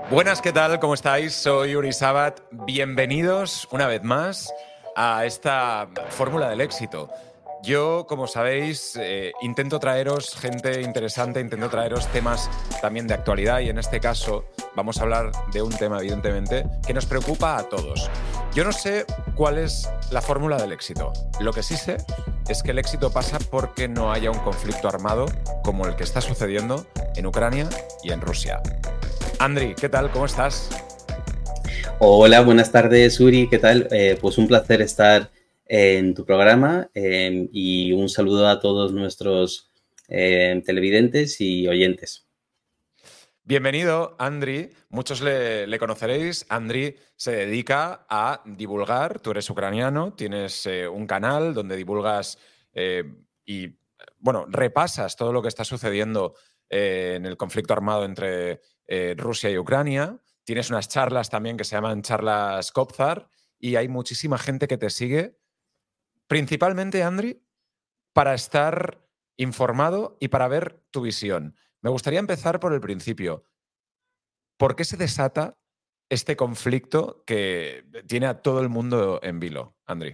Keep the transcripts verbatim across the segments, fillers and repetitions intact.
Buenas, ¿qué tal? ¿Cómo estáis? Soy Uri Sabat. Bienvenidos una vez más a esta fórmula del éxito. Yo, como sabéis, eh, intento traeros gente interesante, intento traeros temas también de actualidad y en este caso vamos a hablar de un tema, evidentemente, que nos preocupa a todos. Yo no sé cuál es la fórmula del éxito. Lo que sí sé es que el éxito pasa porque no haya un conflicto armado como el que está sucediendo en Ucrania y en Rusia. Andri, ¿qué tal? ¿Cómo estás? Hola, buenas tardes, Uri, ¿qué tal? Eh, pues un placer estar en tu programa eh, y un saludo a todos nuestros eh, televidentes y oyentes. Bienvenido, Andri. Muchos le, le conoceréis. Andri se dedica a divulgar. Tú eres ucraniano, tienes eh, un canal donde divulgas eh, y, bueno, repasas todo lo que está sucediendo eh, en el conflicto armado entre eh, Rusia y Ucrania. Tienes unas charlas también que se llaman charlas Kobzar y hay muchísima gente que te sigue, principalmente, Andri, para estar informado y para ver tu visión. Me gustaría empezar por el principio. ¿Por qué se desata este conflicto que tiene a todo el mundo en vilo, Andri?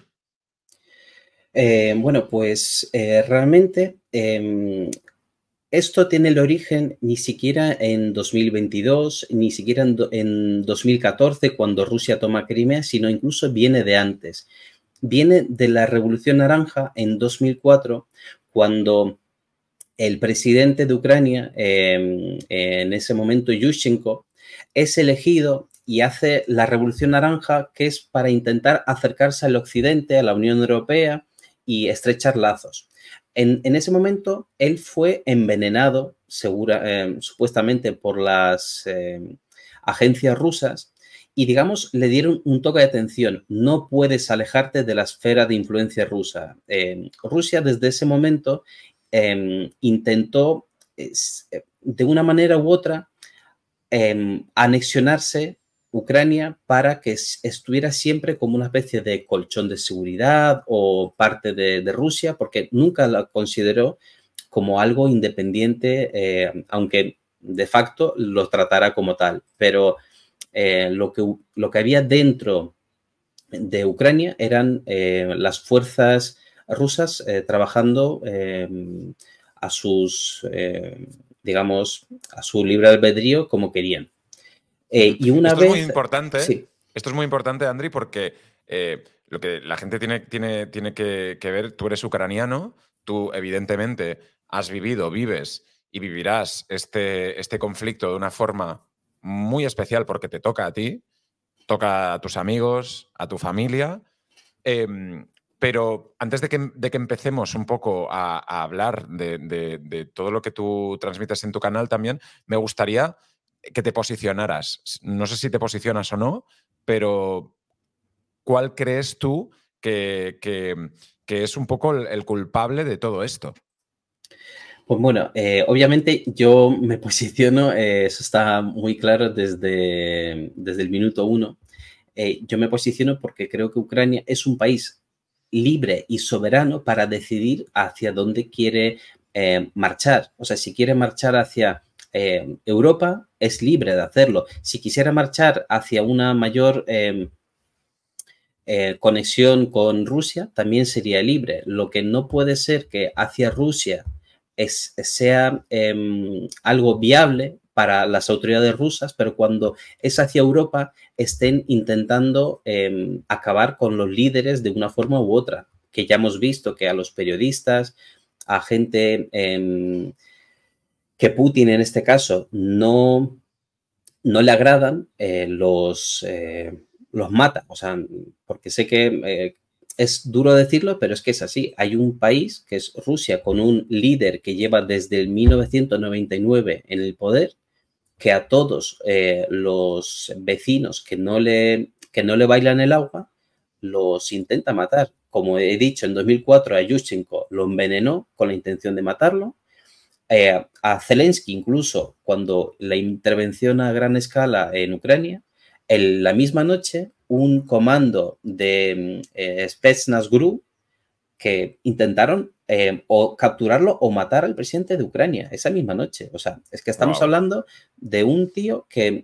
Eh, bueno, pues eh, realmente eh, esto tiene el origen ni siquiera en dos mil veintidós, ni siquiera en, do, en dos mil catorce, cuando Rusia toma Crimea, sino incluso viene de antes. Viene de la Revolución Naranja en dos mil cuatro, cuando el presidente de Ucrania, eh, en ese momento Yushchenko, es elegido y hace la Revolución Naranja, que es para intentar acercarse al Occidente, a la Unión Europea y estrechar lazos. En, en ese momento, él fue envenenado, segura, eh, supuestamente por las eh, agencias rusas, y, digamos, le dieron un toque de atención. No puedes alejarte de la esfera de influencia rusa. Eh, Rusia, desde ese momento, eh, intentó, eh, de una manera u otra, eh, anexionarse Ucrania para que estuviera siempre como una especie de colchón de seguridad o parte de, de Rusia, porque nunca la consideró como algo independiente, eh, aunque de facto lo tratara como tal. Pero eh, lo, que, lo que había dentro de Ucrania eran eh, las fuerzas rusas eh, trabajando eh, a sus, eh, digamos, a su libre albedrío como querían. Eh, y una Esto es muy vez, importante, sí. esto es muy importante, Andri, porque eh, lo que la gente tiene, tiene, tiene que, que ver, tú eres ucraniano, tú evidentemente has vivido, vives y vivirás este, este conflicto de una forma muy especial porque te toca a ti, toca a tus amigos, a tu familia. Eh, pero antes de que, de que empecemos un poco a, a hablar de, de, de todo lo que tú transmites en tu canal también, me gustaría que te posicionaras. No sé si te posicionas o no, pero ¿cuál crees tú que, que, que es un poco el, el culpable de todo esto? Pues bueno, eh, obviamente yo me posiciono, eh, eso está muy claro desde, desde el minuto uno. Eh, yo me posiciono porque creo que Ucrania es un país libre y soberano para decidir hacia dónde quiere eh, marchar. O sea, si quiere marchar hacia eh, Europa, es libre de hacerlo. Si quisiera marchar hacia una mayor eh, eh, conexión con Rusia, también sería libre. Lo que no puede ser que hacia Rusia es, sea eh, algo viable para las autoridades rusas, pero cuando es hacia Europa estén intentando eh, acabar con los líderes de una forma u otra, que ya hemos visto que a los periodistas, a gente eh, que Putin en este caso no, no le agradan, eh, los, eh, los mata. O sea, porque sé que eh, es duro decirlo, pero es que es así. Hay un país, que es Rusia, con un líder que lleva desde el mil novecientos noventa y nueve en el poder, que a todos eh, los vecinos que no, le, que no le bailan el agua, los intenta matar. Como he dicho, en dos mil cuatro a Yushchenko lo envenenó con la intención de matarlo. Eh, a Zelensky, incluso cuando la intervención a gran escala en Ucrania, en la misma noche, un comando de eh, Spetsnaz Gru que intentaron eh, o capturarlo o matar al presidente de Ucrania esa misma noche. O sea, es que estamos Wow. hablando de un tío que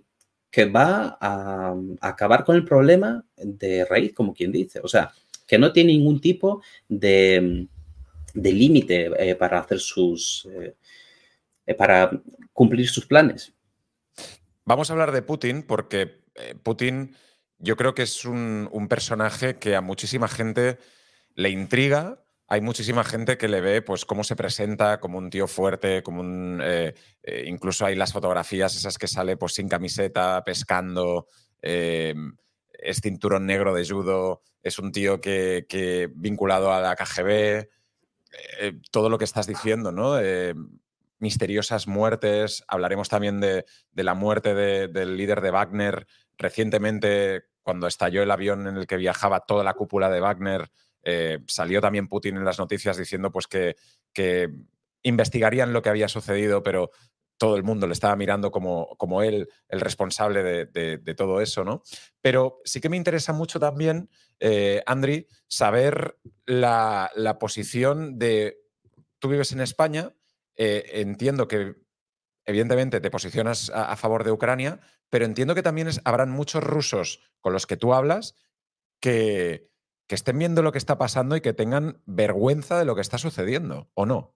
que va a, a acabar con el problema de raíz, como quien dice. O sea, que no tiene ningún tipo de, de límite eh, para hacer sus... Eh, para cumplir sus planes. Vamos a hablar de Putin porque eh, Putin yo creo que es un, un personaje que a muchísima gente le intriga. Hay muchísima gente que le ve pues cómo se presenta como un tío fuerte, como un eh, eh, incluso hay las fotografías esas que sale pues sin camiseta, pescando, eh, es cinturón negro de judo, es un tío que, que vinculado a la K G B, eh, todo lo que estás diciendo, ¿no? Eh, misteriosas muertes, hablaremos también de, de la muerte de, del líder de Wagner recientemente, cuando estalló el avión en el que viajaba toda la cúpula de Wagner. Eh, salió también Putin en las noticias diciendo pues, que, que investigarían lo que había sucedido, pero todo el mundo le estaba mirando como, como él, el responsable de, de, de todo eso, ¿no? Pero sí que me interesa mucho también, eh, Andri, saber la, la posición de... Tú vives en España, eh, entiendo que evidentemente te posicionas a, a favor de Ucrania, pero entiendo que también es, habrán muchos rusos con los que tú hablas que, que estén viendo lo que está pasando y que tengan vergüenza de lo que está sucediendo, ¿o no?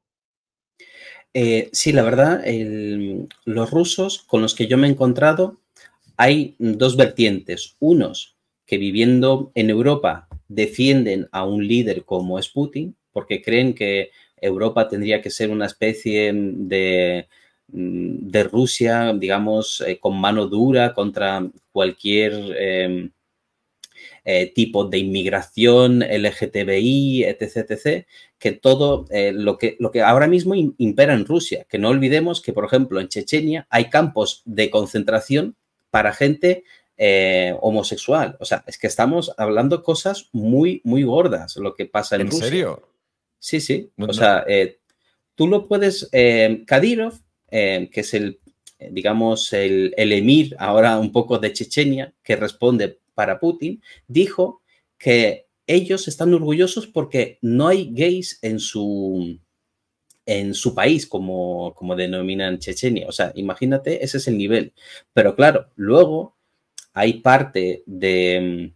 Eh, sí, la verdad, el, los rusos con los que yo me he encontrado, hay dos vertientes. Unos que viviendo en Europa defienden a un líder como es Putin, porque creen que Europa tendría que ser una especie de, de Rusia, digamos, eh, con mano dura contra cualquier... Eh, eh, tipos de inmigración, L G T B I, etc, etc, que todo eh, lo, que, lo que ahora mismo impera en Rusia, que no olvidemos que, por ejemplo, en Chechenia hay campos de concentración para gente eh, homosexual. O sea, es que estamos hablando cosas muy, muy gordas lo que pasa en ¿En Rusia. serio? Sí, sí. No, O no. sea, eh, tú lo puedes, eh, Kadyrov, eh, que es el, digamos, el, el emir ahora un poco de Chechenia, que responde para Putin, dijo que ellos están orgullosos porque no hay gays en su, en su país, como, como denominan Chechenia. O sea, imagínate, ese es el nivel. Pero claro, luego hay parte de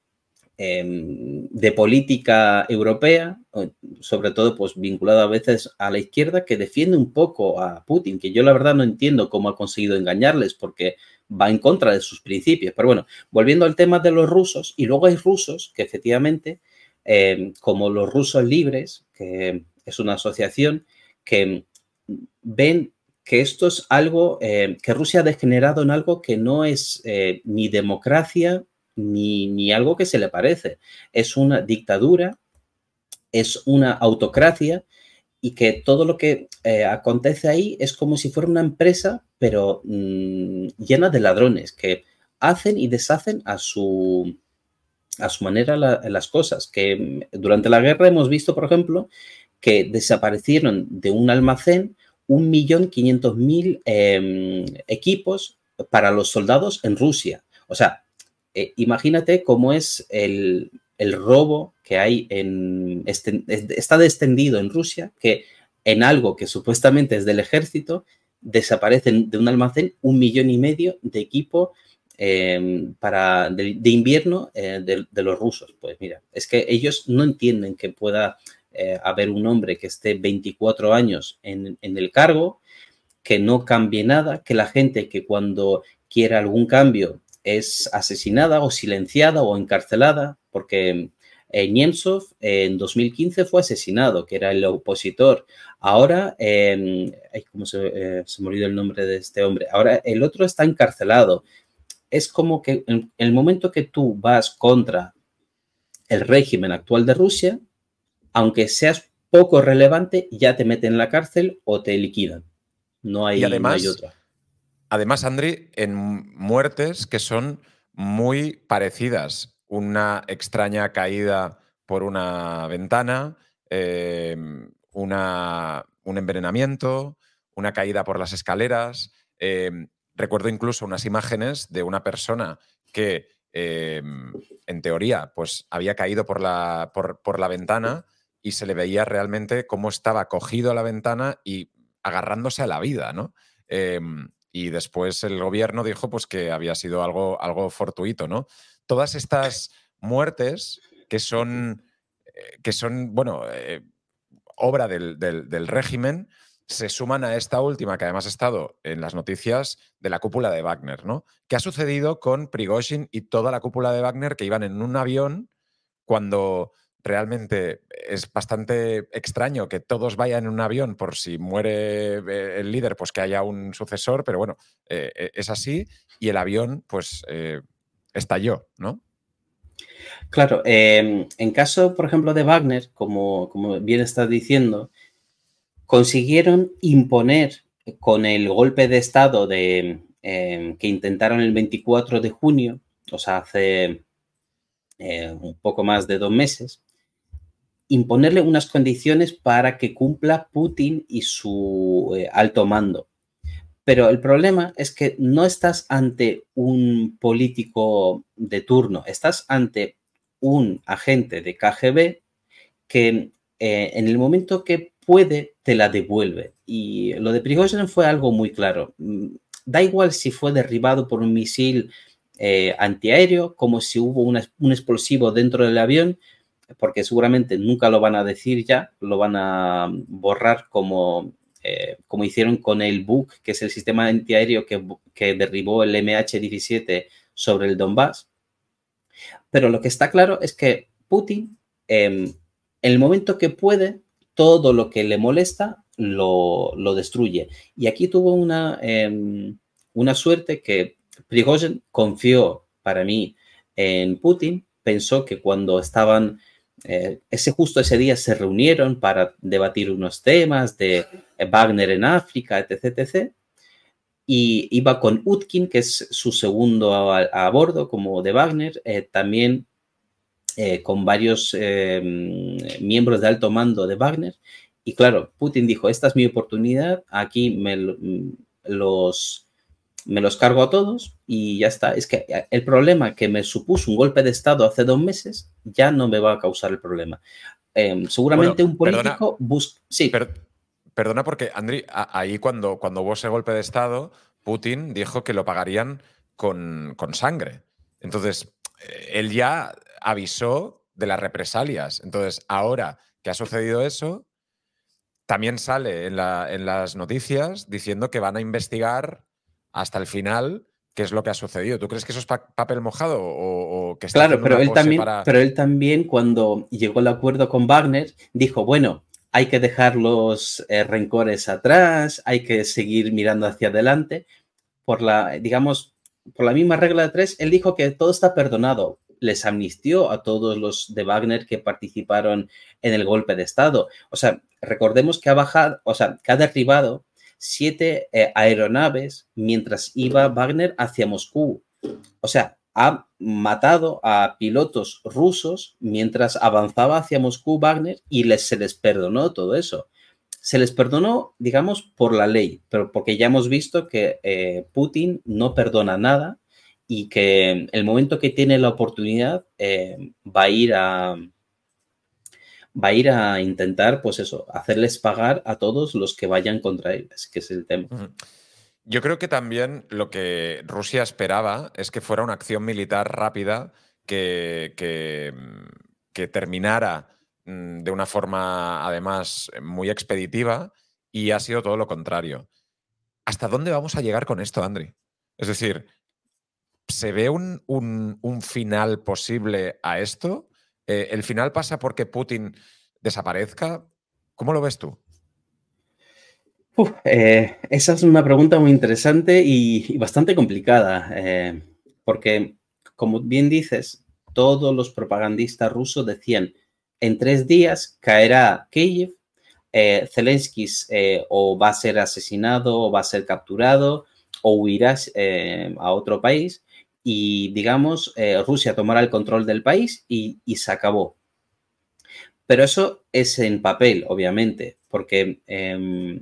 de política europea, sobre todo pues vinculada a veces a la izquierda, que defiende un poco a Putin, que yo la verdad no entiendo cómo ha conseguido engañarles porque va en contra de sus principios. Pero bueno, volviendo al tema de los rusos, y luego hay rusos que efectivamente, eh, como los rusos libres, que es una asociación que ven que esto es algo eh, que Rusia ha degenerado en algo que no es eh, ni democracia, ni, ni algo que se le parece. Es una dictadura, es una autocracia y que todo lo que eh, acontece ahí es como si fuera una empresa, pero mmm, llena de ladrones que hacen y deshacen a su, a su manera la, las cosas. Que durante la guerra hemos visto, por ejemplo, que desaparecieron de un almacén un millón quinientos mil eh, equipos para los soldados en Rusia. O sea, eh, imagínate cómo es el, el, robo que hay en, este, está descendido en Rusia, que en algo que supuestamente es del ejército, desaparecen de un almacén un millón y medio de equipo eh, para, de, de invierno eh, de, de los rusos. Pues mira, es que ellos no entienden que pueda eh, haber un hombre que esté veinticuatro años en, en el cargo, que no cambie nada, que la gente que cuando quiera algún cambio es asesinada o silenciada o encarcelada, porque eh, Nemtsov eh, en dos mil quince fue asesinado, que era el opositor. Ahora, eh, ¿cómo se, eh, se me olvidó el nombre de este hombre? Ahora el otro está encarcelado. Es como que en el momento que tú vas contra el régimen actual de Rusia, aunque seas poco relevante, ya te meten en la cárcel o te liquidan. No Y hay, no hay además, otra. además, Andri, en muertes que son muy parecidas. Una extraña caída por una ventana, eh, una, un envenenamiento, una caída por las escaleras. Eh, recuerdo incluso unas imágenes de una persona que, eh, en teoría, pues había caído por la, por, por la ventana y se le veía realmente cómo estaba cogido a la ventana y agarrándose a la vida, ¿no? Eh, y después el gobierno dijo pues, que había sido algo, algo fortuito, ¿no? Todas estas muertes que son, eh, que son bueno, eh, obra del, del, del régimen, se suman a esta última, que además ha estado en las noticias de la cúpula de Wagner, ¿no? ¿Qué ha sucedido con Prigozhin y toda la cúpula de Wagner que iban en un avión cuando realmente es bastante extraño que todos vayan en un avión por si muere el líder, pues que haya un sucesor, pero bueno, eh, es así y el avión pues eh, estalló, ¿no? Claro, eh, en caso, por ejemplo, de Wagner, como, como bien estás diciendo, consiguieron imponer con el golpe de Estado de, eh, que intentaron el veinticuatro de junio, o sea, hace eh, un poco más de dos meses, imponerle unas condiciones para que cumpla Putin y su eh, alto mando. Pero el problema es que no estás ante un político de turno, estás ante un agente de K G B que eh, en el momento que puede te la devuelve. Y lo de Prigozhin fue algo muy claro. Da igual si fue derribado por un misil eh, antiaéreo, como si hubo una, un explosivo dentro del avión, porque seguramente nunca lo van a decir ya, lo van a borrar como, eh, como hicieron con el Buk, que es el sistema antiaéreo que, que derribó el M H diecisiete sobre el Donbass. Pero lo que está claro es que Putin, eh, en el momento que puede, todo lo que le molesta lo, lo destruye. Y aquí tuvo una, eh, una suerte que Prigozhin confió, para mí, en Putin. Pensó que cuando estaban, eh, ese justo ese día se reunieron para debatir unos temas de Wagner en África, etc, etcétera. Y iba con Utkin, que es su segundo a, a bordo, como de Wagner, eh, también eh, con varios eh, miembros de alto mando de Wagner. Y claro, Putin dijo, esta es mi oportunidad, aquí me los, me los cargo a todos y ya está. Es que el problema que me supuso un golpe de Estado hace dos meses ya no me va a causar el problema. Eh, seguramente Bueno, un político perdona, busca... Sí. per, perdona porque, Andri, ahí cuando, cuando hubo ese golpe de Estado, Putin dijo que lo pagarían con, con sangre. Entonces, él ya avisó de las represalias. Entonces, ahora que ha sucedido eso, también sale en, la, en las noticias diciendo que van a investigar hasta el final qué es lo que ha sucedido. ¿Tú crees que eso es pa papel mojado o, o que está Claro, haciendo pero una él pose también, para...? pero él también cuando llegó al acuerdo con Wagner, dijo, bueno, hay que dejar los eh, rencores atrás, hay que seguir mirando hacia adelante. Por la, digamos, por la misma regla de tres, él dijo que todo está perdonado. Les amnistió a todos los de Wagner que participaron en el golpe de Estado. O sea, recordemos que ha bajado, o sea, que ha derribado siete eh, aeronaves mientras iba Wagner hacia Moscú. O sea, ha matado a pilotos rusos mientras avanzaba hacia Moscú Wagner y les, se les perdonó todo eso. Se les perdonó, digamos, por la ley, pero porque ya hemos visto que eh, Putin no perdona nada y que el momento que tiene la oportunidad eh, va a ir a va a ir a intentar, pues eso, hacerles pagar a todos los que vayan contra él, que es el tema. Uh-huh. Yo creo que también lo que Rusia esperaba es que fuera una acción militar rápida que, que, que terminara de una forma, además, muy expeditiva y ha sido todo lo contrario. ¿Hasta dónde vamos a llegar con esto, Andri? Es decir, ¿se ve un, un, un final posible a esto? Eh, ¿El final pasa porque Putin desaparezca? ¿Cómo lo ves tú? Uf, eh, esa es una pregunta muy interesante y, y bastante complicada, eh, porque, como bien dices, todos los propagandistas rusos decían, en tres días caerá Kiev, eh, Zelensky eh, o va a ser asesinado o va a ser capturado o huirá eh, a otro país y, digamos, eh, Rusia tomará el control del país y, y se acabó. Pero eso es en papel, obviamente, porque... Eh,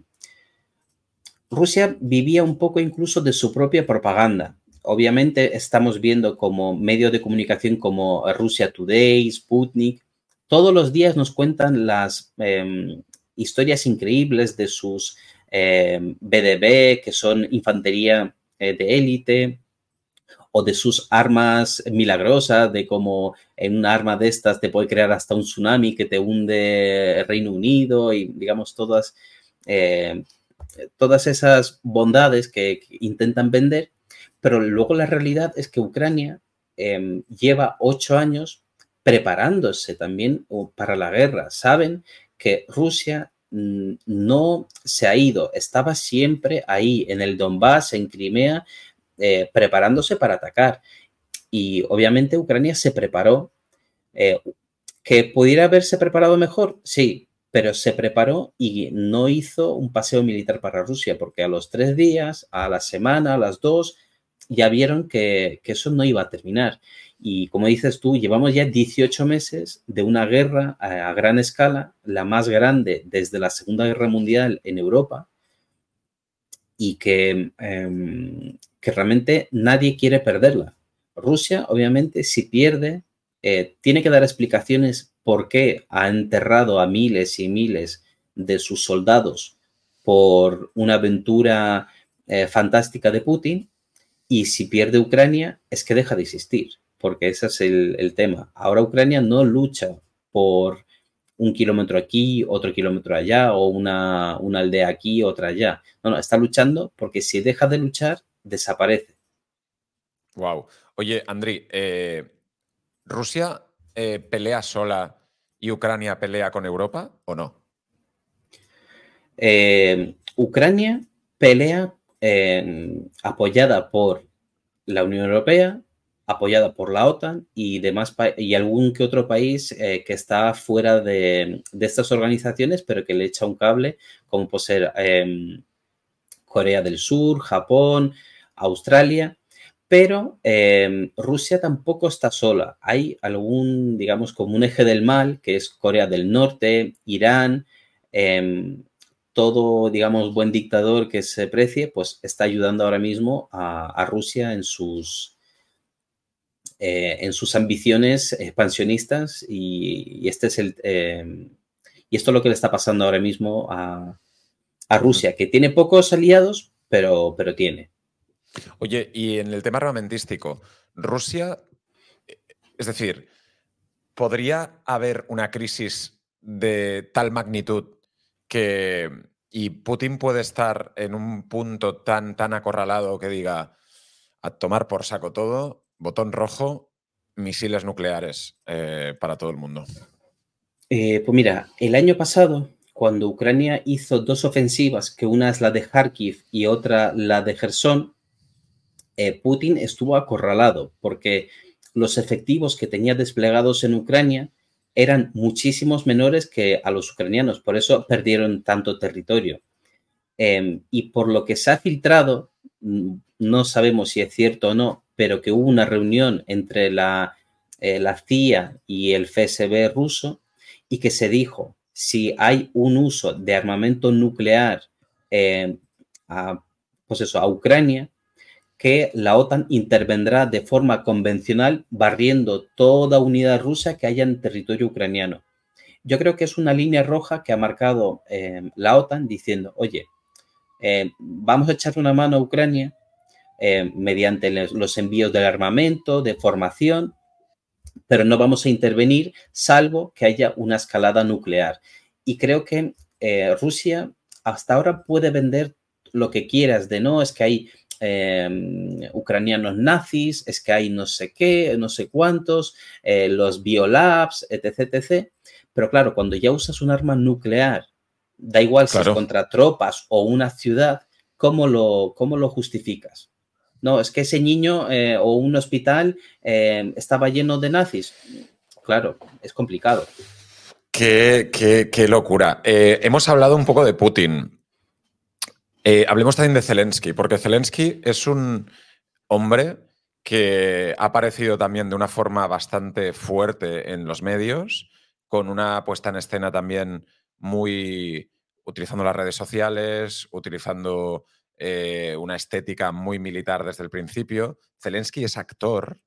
Rusia vivía un poco incluso de su propia propaganda. Obviamente estamos viendo como medios de comunicación como Russia Today, Sputnik, todos los días nos cuentan las eh, historias increíbles de sus eh, B D B, que son infantería eh, de élite, o de sus armas milagrosas, de cómo en una arma de estas te puede crear hasta un tsunami que te hunde el Reino Unido y digamos todas, eh, todas esas bondades que, que intentan vender, pero luego la realidad es que Ucrania eh, lleva ocho años preparándose también para la guerra. Saben que Rusia mmm, no se ha ido, estaba siempre ahí en el Donbass, en Crimea, eh, preparándose para atacar. Y obviamente Ucrania se preparó. Eh, ¿Que pudiera haberse preparado mejor? Sí, pero se preparó y no hizo un paseo militar para Rusia, porque a los tres días, a la semana, a las dos, ya vieron que, que eso no iba a terminar. Y como dices tú, llevamos ya dieciocho meses de una guerra a, a gran escala, la más grande desde la Segunda Guerra Mundial en Europa, y que, eh, que realmente nadie quiere perderla. Rusia, obviamente, si pierde, eh, tiene que dar explicaciones por qué ha enterrado a miles y miles de sus soldados por una aventura eh, fantástica de Putin, y si pierde Ucrania es que deja de existir, porque ese es el, el tema. Ahora Ucrania no lucha por un kilómetro aquí, otro kilómetro allá, o una, una aldea aquí, otra allá. No, no, está luchando porque si deja de luchar, desaparece. Wow. Oye, Andriy, eh, ¿Rusia eh, pelea sola y Ucrania pelea con Europa o no? Eh, Ucrania pelea eh, apoyada por la Unión Europea, apoyada por la OTAN y demás y algún que otro país eh, que está fuera de, de, estas organizaciones, pero que le echa un cable, como puede ser eh, Corea del Sur, Japón, Australia. Pero eh, Rusia tampoco está sola. Hay algún, digamos, como un eje del mal, que es Corea del Norte, Irán, eh, todo, digamos, buen dictador que se precie, pues está ayudando ahora mismo a, a Rusia en sus, eh, en sus ambiciones expansionistas y, y este es el, eh, y esto es lo que le está pasando ahora mismo a, a Rusia, que tiene pocos aliados, pero, pero tiene. Oye, y en el tema armamentístico, Rusia, es decir, ¿podría haber una crisis de tal magnitud que y Putin puede estar en un punto tan, tan acorralado que diga a tomar por saco todo, botón rojo, misiles nucleares eh, para todo el mundo? Eh, pues mira, el año pasado, cuando Ucrania hizo dos ofensivas, que una es la de Kharkiv y otra la de Gerson, eh, Putin estuvo acorralado porque los efectivos que tenía desplegados en Ucrania eran muchísimos menores que a los ucranianos, por eso perdieron tanto territorio. Eh, y por lo que se ha filtrado, no sabemos si es cierto o no, pero que hubo una reunión entre la, eh, la C I A y el F S B ruso y que se dijo, si hay un uso de armamento nuclear eh, a, pues eso, a Ucrania, que la OTAN intervendrá de forma convencional barriendo toda unidad rusa que haya en territorio ucraniano. Yo creo que es una línea roja que ha marcado eh, la OTAN diciendo, oye, eh, vamos a echar una mano a Ucrania eh, mediante los envíos del armamento, de formación, pero no vamos a intervenir salvo que haya una escalada nuclear. Y creo que eh, Rusia hasta ahora puede vender lo que quieras de no, es que hay eh, ucranianos nazis, es que hay no sé qué, no sé cuántos, eh, los biolabs, etc, etc. Pero claro, cuando ya usas un arma nuclear, da igual si Claro. es contra tropas o una ciudad, ¿cómo lo, cómo lo justificas? No, es que ese niño eh, o un hospital eh, estaba lleno de nazis. Claro, es complicado. Qué, qué, qué locura. Eh, hemos hablado un poco de Putin. Eh, hablemos también de Zelensky, porque Zelensky es un hombre que ha aparecido también de una forma bastante fuerte en los medios, con una puesta en escena también muy utilizando las redes sociales, utilizando eh, una estética muy militar desde el principio. Zelensky es actor,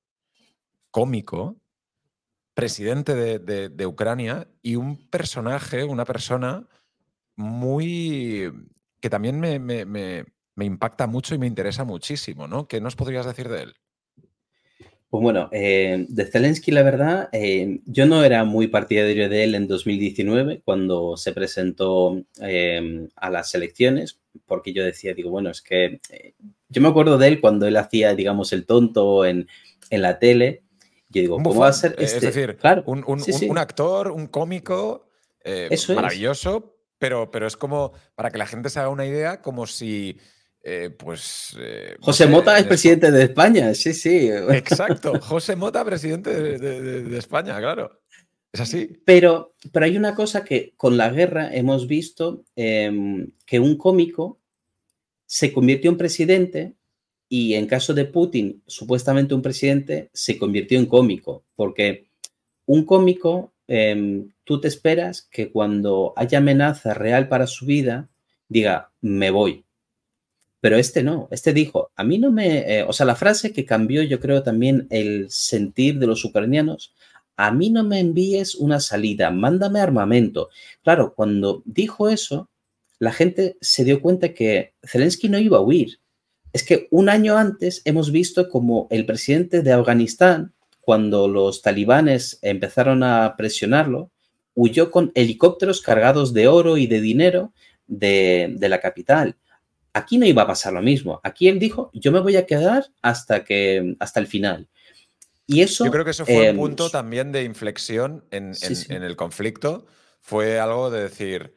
cómico, presidente de, de, de Ucrania y un personaje, una persona muy que también me, me, me, me impacta mucho y me interesa muchísimo, ¿no? ¿Qué nos podrías decir de él? Pues bueno, eh, de Zelensky, la verdad, eh, yo no era muy partidario de él en dos mil diecinueve, cuando se presentó eh, a las elecciones, porque yo decía, digo, bueno, es que eh, yo me acuerdo de él cuando él hacía, digamos, el tonto en, en la tele. Yo digo, Un ¿cómo va a bufón, ser eh, es este? decir, Claro, un, un- sí, un- un sí, actor, un cómico eh, eso es. maravilloso, pero, pero es como, para que la gente se haga una idea, como si, eh, pues, eh, no José sé, Mota es en Espa- presidente de España, sí, sí. Exacto, José Mota, presidente de, de- de- de España, claro. Es así. Pero, pero hay una cosa que con la guerra hemos visto, eh, que un cómico se convirtió en presidente y en caso de Putin, supuestamente un presidente se convirtió en cómico, porque un cómico, eh, tú te esperas que cuando haya amenaza real para su vida, diga, me voy. Pero este no, este dijo, a mí no me, eh, o sea, la frase que cambió yo creo también el sentir de los ucranianos, a mí no me envíes una salida, mándame armamento. Claro, cuando dijo eso, la gente se dio cuenta que Zelensky no iba a huir. Es que un año antes hemos visto como el presidente de Afganistán, cuando los talibanes empezaron a presionarlo, huyó con helicópteros cargados de oro y de dinero de, de la capital. Aquí no iba a pasar lo mismo. Aquí él dijo, yo me voy a quedar hasta, que, hasta el final. Y Yo eso, creo que eso fue un eh, punto también de inflexión en, sí, en- sí, en el conflicto. Fue algo de decir,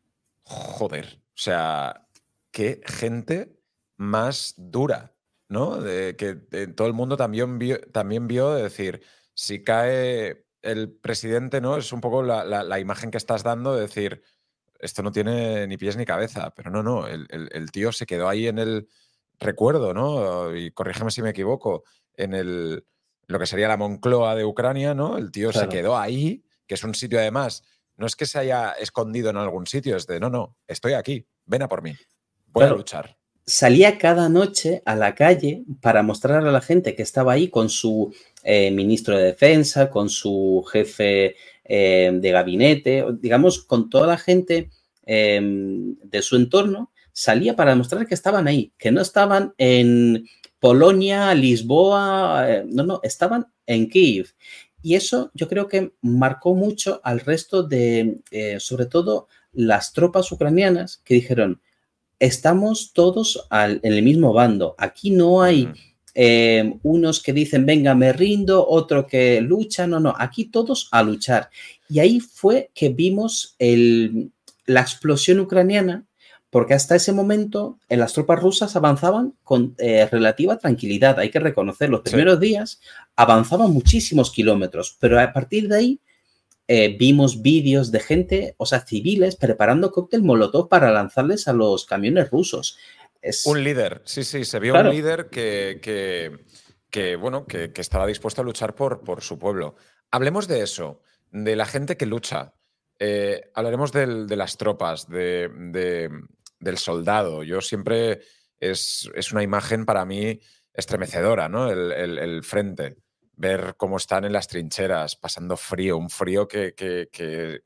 joder, o sea, qué gente más dura, ¿no? De que eh, todo el mundo también vio, también vio de decir, si cae el presidente, ¿no? Es un poco la, la- la imagen que estás dando de decir, esto no tiene ni pies ni cabeza, pero no, no, el, el- el tío se quedó ahí en el recuerdo, ¿no? Y corrígeme si me equivoco, en el, lo que sería la Moncloa de Ucrania, ¿no? El tío se claro. quedó ahí, que es un sitio además, no es que se haya escondido en algún sitio, es de, no, no, estoy aquí, ven a por mí, voy a Claro, luchar. salía cada noche a la calle para mostrar a la gente que estaba ahí con su eh, ministro de defensa, con su jefe eh, de gabinete, digamos, con toda la gente eh, de su entorno, salía para demostrar que estaban ahí, que no estaban en Polonia, Lisboa, eh, no, no, estaban en Kiev. Y eso yo creo que marcó mucho al resto de, eh, sobre todo, las tropas ucranianas que dijeron, estamos todos al, en el mismo bando. Aquí no hay Ujú. eh, unos que dicen, venga, me rindo, otro que lucha. No, no, aquí todos a luchar. Y ahí fue que vimos el, la explosión ucraniana, porque hasta ese momento eh, las tropas rusas avanzaban con eh, relativa tranquilidad. Hay que reconocer, los Sí. primeros días avanzaban muchísimos kilómetros, pero a partir de ahí eh, vimos vídeos de gente, o sea, civiles, preparando cóctel molotov para lanzarles a los camiones rusos. Un Es, líder, sí, sí, se vio un claro, líder que, que, que, bueno, que, que estaba dispuesto a luchar por, por su pueblo. Hablemos de eso, de la gente que lucha. Eh, hablaremos del- de las tropas, de, de- del soldado. Yo siempre es, es una imagen para mí estremecedora, ¿no? El, el- el frente, ver cómo están en las trincheras, pasando frío, un frío que, que- que-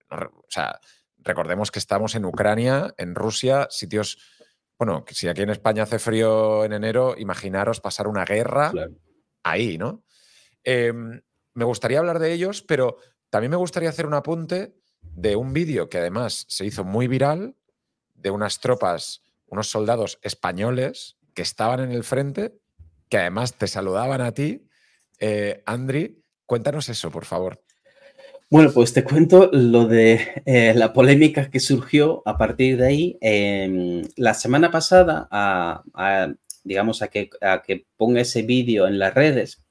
o sea, recordemos que estamos en Ucrania, en Rusia, sitios bueno, que si aquí en España hace frío en enero, imaginaros pasar una guerra claro. ahí, ¿no? Eh, me gustaría hablar de ellos, pero también me gustaría hacer un apunte de un vídeo que además se hizo muy viral de unas tropas, unos soldados españoles que estaban en el frente, que además te saludaban a ti. Eh, Andri, cuéntanos eso, por favor. Bueno, pues te cuento lo de eh, la polémica que surgió a partir de ahí. Eh, la semana pasada, a, a, digamos, a que, a que ponga ese vídeo en las redes,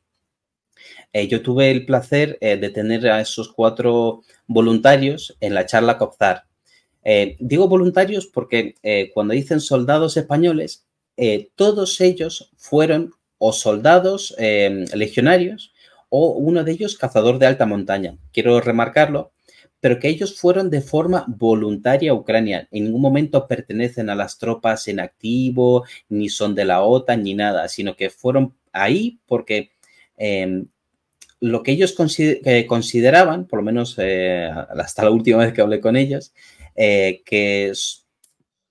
eh, yo tuve el placer eh, de tener a esos cuatro voluntarios en la charla COPZAR. Eh, digo voluntarios porque eh, cuando dicen soldados españoles, eh, todos ellos fueron o soldados eh, legionarios o uno de ellos cazador de alta montaña. Quiero remarcarlo, pero que ellos fueron de forma voluntaria a Ucrania. En ningún momento pertenecen a las tropas en activo, ni son de la OTAN, ni nada, sino que fueron ahí porque eh, lo que ellos consider eh, consideraban, por lo menos eh, hasta la última vez que hablé con ellos, eh, que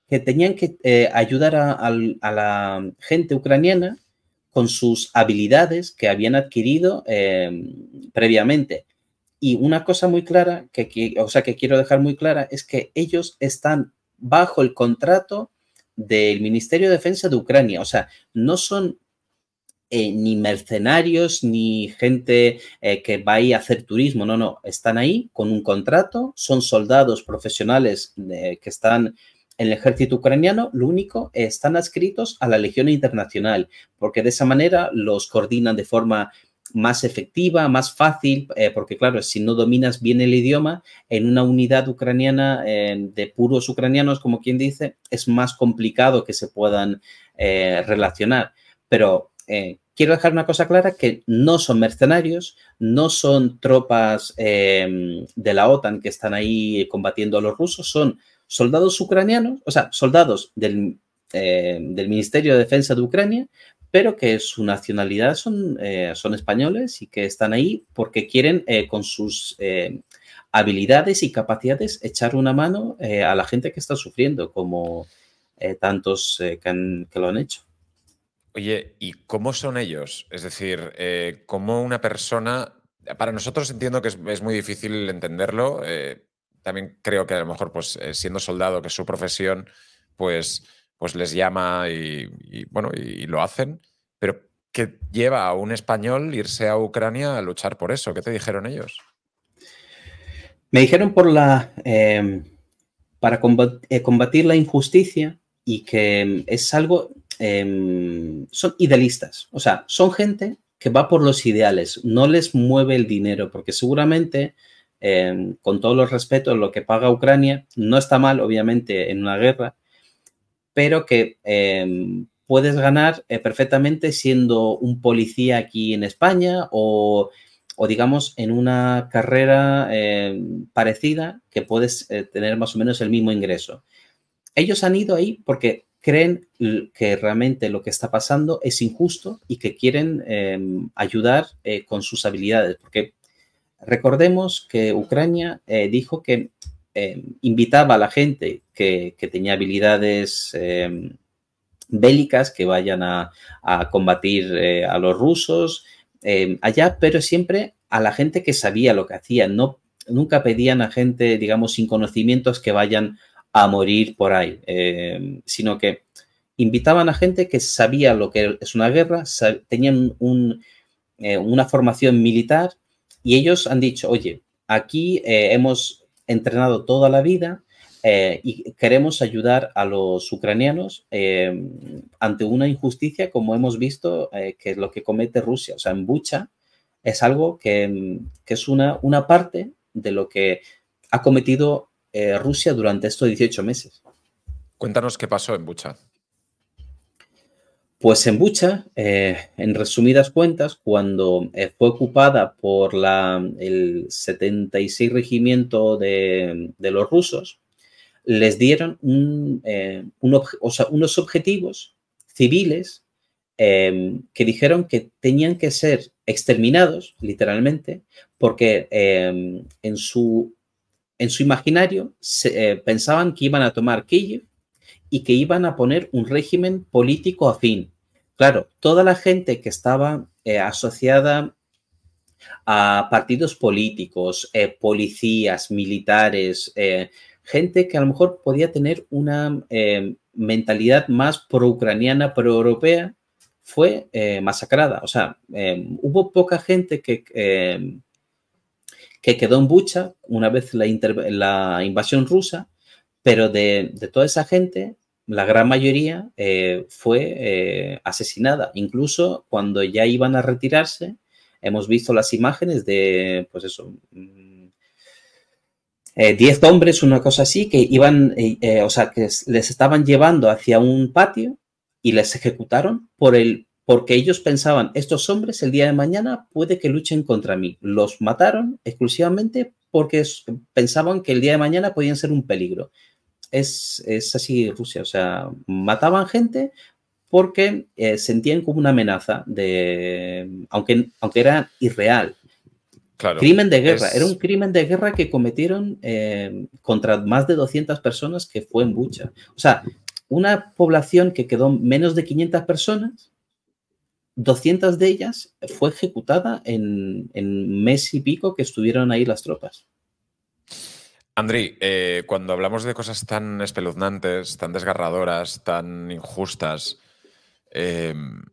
que tenían que eh, ayudar a, a, a la gente ucraniana con sus habilidades que habían adquirido eh, previamente. Y una cosa muy clara, que, que, o sea, que quiero dejar muy clara, es que ellos están bajo el contrato del Ministerio de Defensa de Ucrania. O sea, no son eh, ni mercenarios, ni gente eh, que va ahí a hacer turismo. No, no. Están ahí con un contrato, son soldados profesionales eh, que están en el ejército ucraniano. Lo único, eh, están adscritos a la Legión Internacional, porque de esa manera los coordinan de forma más efectiva, más fácil, eh, porque claro, si no dominas bien el idioma, en una unidad ucraniana eh, de puros ucranianos, como quien dice, es más complicado que se puedan eh, relacionar. Pero eh, quiero dejar una cosa clara, que no son mercenarios, no son tropas eh, de la OTAN que están ahí combatiendo a los rusos, son soldados ucranianos, o sea, soldados del, eh, del Ministerio de Defensa de Ucrania, pero que su nacionalidad son, eh, son españoles y que están ahí porque quieren eh, con sus eh, habilidades y capacidades echar una mano eh, a la gente que está sufriendo, como eh, tantos eh, que, han, que lo han hecho. Oye, ¿y cómo son ellos? Es decir, eh, ¿cómo una persona... Para nosotros entiendo que es, es muy difícil entenderlo. Eh, también creo que a lo mejor, pues, eh, siendo soldado, que es su profesión, pues, pues les llama y, y, bueno, y, y lo hacen. Pero, ¿qué lleva a un español irse a Ucrania a luchar por eso? ¿Qué te dijeron ellos? Me dijeron por la... Eh, para combat, eh, combatir la injusticia y que es algo... Eh, son idealistas. O sea, son gente que va por los ideales, no les mueve el dinero, porque seguramente, eh, con todos los respetos, lo que paga Ucrania no está mal, obviamente, en una guerra, pero que eh, puedes ganar eh, perfectamente siendo un policía aquí en España o, o digamos, en una carrera eh, parecida que puedes eh, tener más o menos el mismo ingreso. Ellos han ido ahí porque creen que realmente lo que está pasando es injusto y que quieren eh, ayudar eh, con sus habilidades. Porque recordemos que Ucrania eh, dijo que eh, invitaba a la gente que, que tenía habilidades eh, bélicas que vayan a, a combatir eh, a los rusos eh, allá, pero siempre a la gente que sabía lo que hacían. No, nunca pedían a gente, digamos, sin conocimientos que vayan a morir por ahí, eh, sino que invitaban a gente que sabía lo que es una guerra, tenían un, eh, una formación militar y ellos han dicho, oye, aquí eh, hemos entrenado toda la vida eh, y queremos ayudar a los ucranianos eh, ante una injusticia como hemos visto eh, que es lo que comete Rusia. O sea, en Bucha es algo que, que es una, una parte de lo que ha cometido eh, Rusia durante estos dieciocho meses. Cuéntanos qué pasó en Bucha. Pues en Bucha, eh, en resumidas cuentas, cuando eh, fue ocupada por la, el setenta y seis Regimiento de, de los rusos, les dieron un, eh, un obje, o sea, unos objetivos civiles eh, que dijeron que tenían que ser exterminados, literalmente, porque eh, en, su, en su imaginario se, eh, pensaban que iban a tomar Kiev y que iban a poner un régimen político afín. Claro, toda la gente que estaba eh, asociada a partidos políticos, eh, policías, militares, eh, gente que a lo mejor podía tener una eh, mentalidad más pro-ucraniana, pro-europea, fue eh, masacrada. O sea, eh, hubo poca gente que, eh, que quedó en Bucha una vez la, la invasión rusa, pero de, de, toda esa gente, la gran mayoría eh, fue eh, asesinada. Incluso cuando ya iban a retirarse, hemos visto las imágenes de, pues eso, eh, diez hombres, una cosa así, que iban, eh, eh, o sea, que les estaban llevando hacia un patio y les ejecutaron por el, porque ellos pensaban, estos hombres el día de mañana puede que luchen contra mí. Los mataron exclusivamente porque pensaban que el día de mañana podían ser un peligro. Es, es así Rusia, o sea, mataban gente porque eh, sentían como una amenaza, de, aunque, aunque era irreal. Claro. Crimen de guerra. Es... Era un crimen de guerra que cometieron eh, contra más de doscientas personas, que fue en Bucha. O sea, una población que quedó menos de quinientas personas, doscientas de ellas fue ejecutada en, en mes y pico que estuvieron ahí las tropas. Andri, eh, cuando hablamos de cosas tan espeluznantes, tan desgarradoras, tan injustas, eh,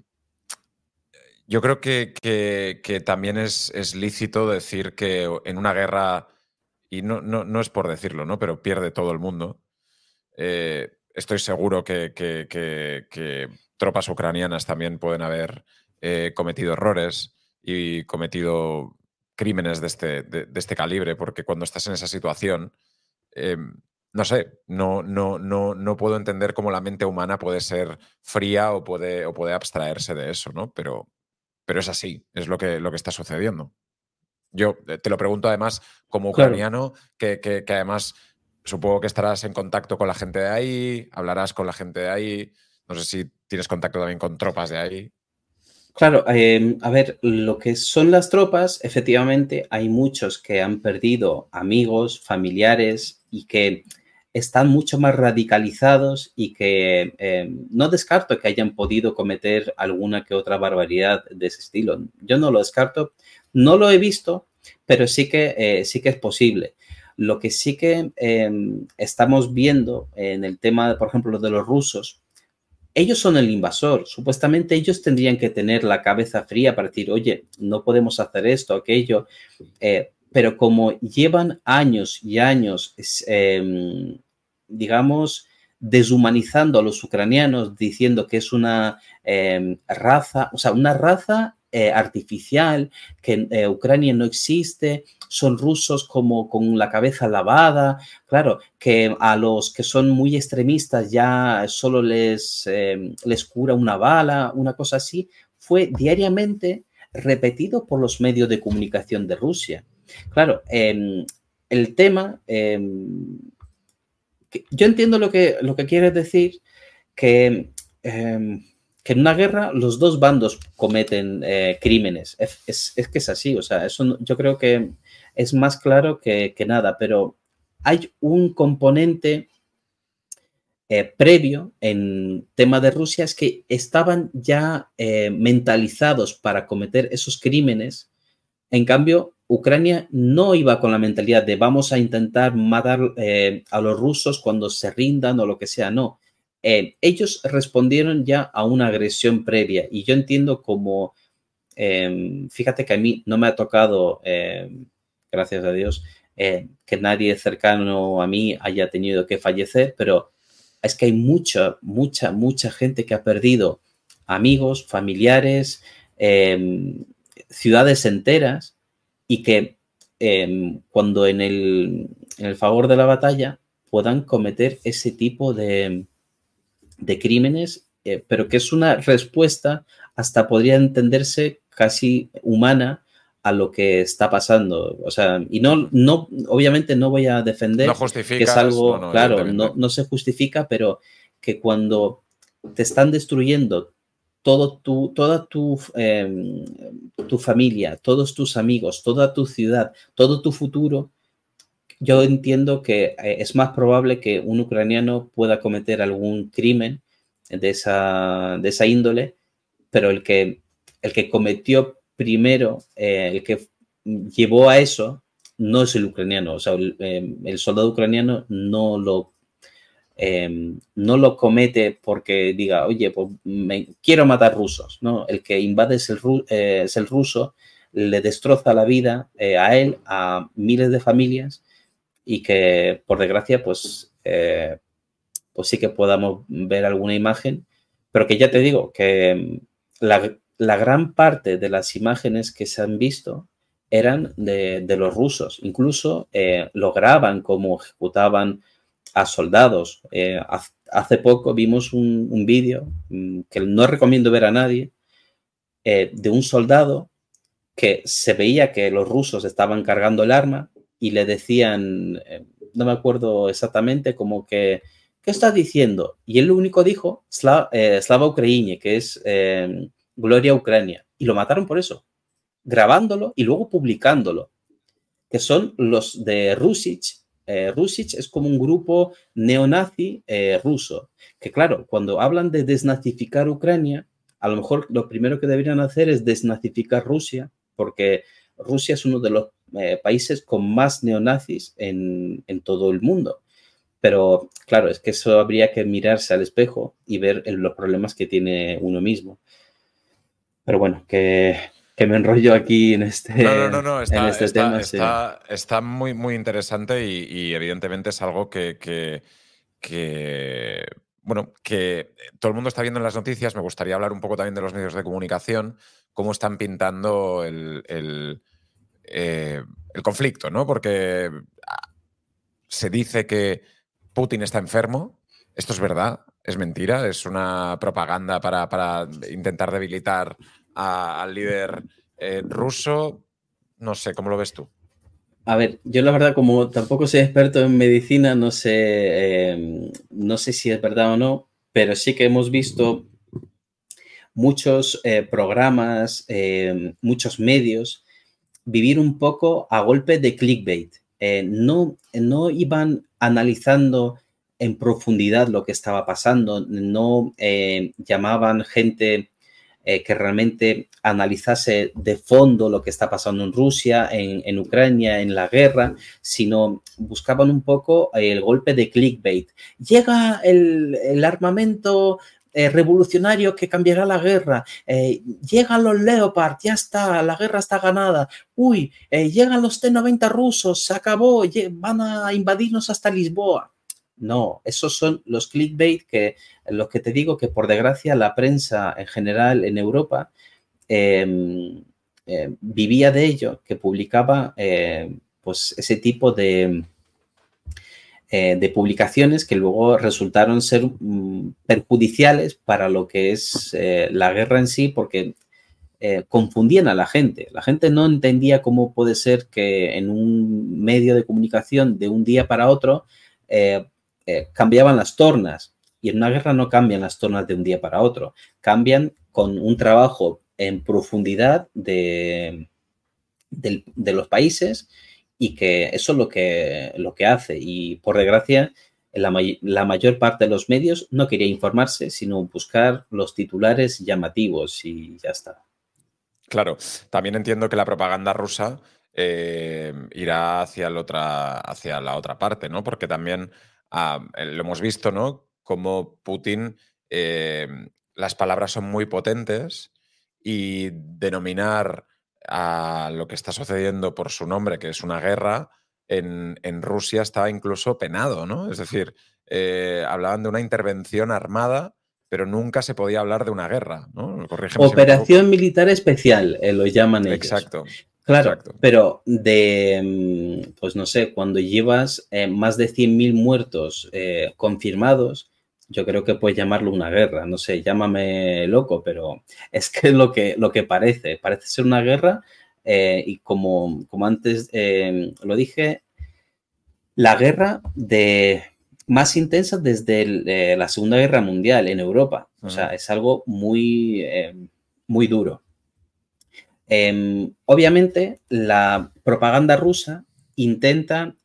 yo creo que, que, que también es, es lícito decir que en una guerra, y no, no, no es por decirlo, ¿no? Pero pierde todo el mundo. Eh, estoy seguro que, que, que, que tropas ucranianas también pueden haber eh, cometido errores y cometido crímenes de este, de, de este calibre, porque cuando estás en esa situación, eh, no sé, no, no, no, no puedo entender cómo la mente humana puede ser fría o puede, o puede abstraerse de eso, ¿no? Pero, pero es así, es lo que, lo que está sucediendo. Yo te lo pregunto además como Claro. ucraniano, que, que, que además supongo que estarás en contacto con la gente de ahí, hablarás con la gente de ahí, no sé si tienes contacto también con tropas de ahí. Claro, eh, a ver, lo que son las tropas, efectivamente, hay muchos que han perdido amigos, familiares y que están mucho más radicalizados y que eh, no descarto que hayan podido cometer alguna que otra barbaridad de ese estilo. Yo no lo descarto, no lo he visto, pero sí que, eh, sí que es posible. Lo que sí que eh, estamos viendo en el tema, por ejemplo, de los rusos, ellos son el invasor. Supuestamente ellos tendrían que tener la cabeza fría para decir, oye, no podemos hacer esto, aquello. Eh, pero como llevan años y años, eh, digamos, deshumanizando a los ucranianos, diciendo que es una eh, raza, o sea, una raza eh, artificial, que eh, Ucrania no existe, son rusos como con la cabeza lavada, claro, que a los que son muy extremistas ya solo les, eh, les cura una bala, una cosa así, fue diariamente repetido por los medios de comunicación de Rusia. Claro, eh, el tema, eh, que yo entiendo lo que, lo que quieres decir, que, eh, que en una guerra los dos bandos cometen eh, crímenes. Es, es, es, que es así, o sea, eso no, yo creo que es más claro que, que nada, pero hay un componente eh, previo en tema de Rusia, es que estaban ya eh, mentalizados para cometer esos crímenes. En cambio, Ucrania no iba con la mentalidad de vamos a intentar matar eh, a los rusos cuando se rindan o lo que sea, no. Eh, ellos respondieron ya a una agresión previa y yo entiendo como, eh, fíjate que a mí no me ha tocado, eh, gracias a Dios, eh, que nadie cercano a mí haya tenido que fallecer, pero es que hay mucha, mucha, mucha gente que ha perdido amigos, familiares, eh, ciudades enteras y que eh, cuando en el, en el favor de la batalla puedan cometer ese tipo de, de crímenes, eh, pero que es una respuesta hasta podría entenderse casi humana a lo que está pasando. O sea, y no, no, obviamente no voy a defender No que es justificas, no, algo, no, claro, evidentemente. no, no se justifica, pero que cuando te están destruyendo todo tu, toda tu, eh, tu familia, todos tus amigos, toda tu ciudad, todo tu futuro, yo entiendo que eh, es más probable que un ucraniano pueda cometer algún crimen de esa, de esa índole, pero el que, el que cometió primero, eh, el que llevó a eso, no es el ucraniano. O sea, el, eh, el soldado ucraniano no lo, eh, no lo comete porque diga, oye, pues me, quiero matar rusos. No, el que invade es el, eh, es el ruso, le destroza la vida eh, a él, a miles de familias y que, por desgracia, pues, eh, pues sí que podamos ver alguna imagen, pero que ya te digo que la, la gran parte de las imágenes que se han visto eran de, de los rusos. Incluso eh, lo graban como ejecutaban a soldados. Eh, hace poco vimos un, un vídeo que no recomiendo ver a nadie, eh, de un soldado que se veía que los rusos estaban cargando el arma y le decían, eh, no me acuerdo exactamente, como que, ¿qué estás diciendo? Y él lo único dijo, Slava, eh, Slava Ukraini, que es eh, Gloria a Ucrania. Y lo mataron por eso, grabándolo y luego publicándolo. que son los de Rusich. Eh, Rusich es como un grupo neonazi eh, ruso, que claro, cuando hablan de desnazificar Ucrania, a lo mejor lo primero que deberían hacer es desnazificar Rusia, porque Rusia es uno de los eh, países con más neonazis en, en todo el mundo. Pero claro, es que eso habría que mirarse al espejo y ver el, los problemas que tiene uno mismo. Pero bueno, que, que me enrollo aquí en este, No, no, no, no, en está, este está, tema. Sí. está, está muy, muy interesante y, y evidentemente es algo que, que, que, bueno, que todo el mundo está viendo en las noticias. Me gustaría hablar un poco también de los medios de comunicación, cómo están pintando el, el, eh, el conflicto, ¿no? Porque se dice que Putin está enfermo. ¿Esto es verdad? ¿Es mentira? ¿Es una propaganda para, para intentar debilitar a, al líder eh, ruso? No sé, ¿cómo lo ves tú? A ver, yo la verdad, como tampoco soy experto en medicina, no sé, eh, no sé si es verdad o no, pero sí que hemos visto muchos eh, programas, eh, muchos medios vivir un poco a golpe de clickbait. Eh, no, no iban analizando en profundidad lo que estaba pasando, no eh, llamaban gente eh, que realmente analizase de fondo lo que está pasando en Rusia, en, en Ucrania, en la guerra, sino buscaban un poco el golpe de clickbait. Llega el, el armamento eh, revolucionario que cambiará la guerra. Eh, llegan los Leopard, ya está, la guerra está ganada. Uy, eh, llegan los T noventa rusos, se acabó, van a invadirnos hasta Lisboa. No, esos son los clickbait que, los que te digo que por desgracia la prensa en general en Europa eh, eh, vivía de ello, que publicaba eh, pues ese tipo de, eh, de publicaciones que luego resultaron ser mm, perjudiciales para lo que es eh, la guerra en sí, porque eh, confundían a la gente. La gente no entendía cómo puede ser que en un medio de comunicación de un día para otro eh, eh, cambiaban las tornas. Y en una guerra no cambian las tornas de un día para otro. Cambian con un trabajo en profundidad de, de, de los países y que eso es lo que, lo que hace. Y por desgracia, la, may la mayor parte de los medios no quería informarse, sino buscar los titulares llamativos y ya está. Claro, también entiendo que la propaganda rusa eh, irá hacia la otra, hacia la otra parte, ¿no? Porque también ah, lo hemos visto, ¿no? Como Putin, eh, las palabras son muy potentes y denominar a lo que está sucediendo por su nombre, que es una guerra, en, en Rusia está incluso penado, ¿no? Es decir, eh, hablaban de una intervención armada, pero nunca se podía hablar de una guerra, ¿no? Corrígeme si me equivoco. Operación militar especial, eh, lo llaman ellos. Exacto, Claro, exacto. pero de, pues no sé, cuando llevas eh, más de cien mil muertos eh, confirmados, yo creo que puedes llamarlo una guerra. No sé, llámame loco, pero es que es lo que, lo que parece. Parece ser una guerra eh, y como, como antes eh, lo dije, la guerra de más intensa desde el, eh, la Segunda Guerra Mundial en Europa. O sea, Uh-huh. es algo muy, eh, muy duro. Eh, obviamente, la propaganda rusa intenta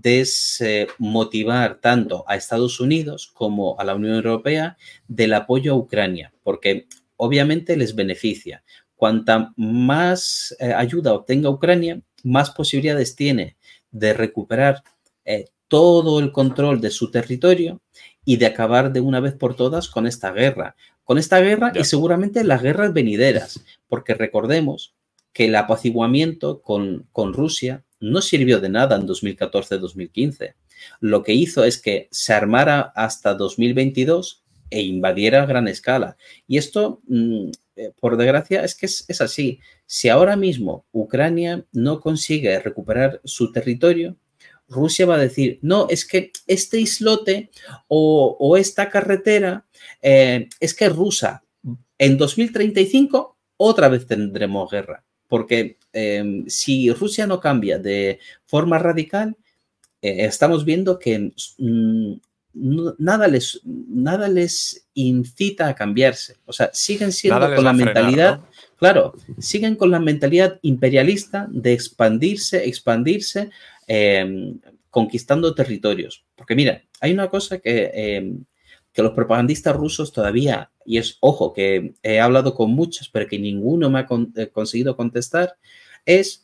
desmotivar tanto a Estados Unidos como a la Unión Europea del apoyo a Ucrania, porque obviamente les beneficia. Cuanta más eh, ayuda obtenga Ucrania, más posibilidades tiene de recuperar eh, todo el control de su territorio y de acabar de una vez por todas con esta guerra. Con esta guerra y Ya. seguramente las guerras venideras, porque recordemos que el apaciguamiento con, con Rusia no sirvió de nada en dos mil catorce dos mil quince. Lo que hizo es que se armara hasta dos mil veintidós e invadiera a gran escala. Y esto, mmm, por desgracia, es que es, es así. Si ahora mismo Ucrania no consigue recuperar su territorio, Rusia va a decir, no, es que este islote o, o esta carretera eh, es que es rusa. En dos mil treinta y cinco otra vez tendremos guerra, porque eh, si Rusia no cambia de forma radical, eh, estamos viendo que mm, no, nada, les, nada les incita a cambiarse. O sea, siguen Nada siendo les con va la a frenar, mentalidad, ¿no? Claro, siguen con la mentalidad imperialista de expandirse, expandirse, eh, conquistando territorios. Porque mira, hay una cosa que, eh, que los propagandistas rusos todavía, y es, ojo, que he hablado con muchos, pero que ninguno me ha con, eh, conseguido contestar, es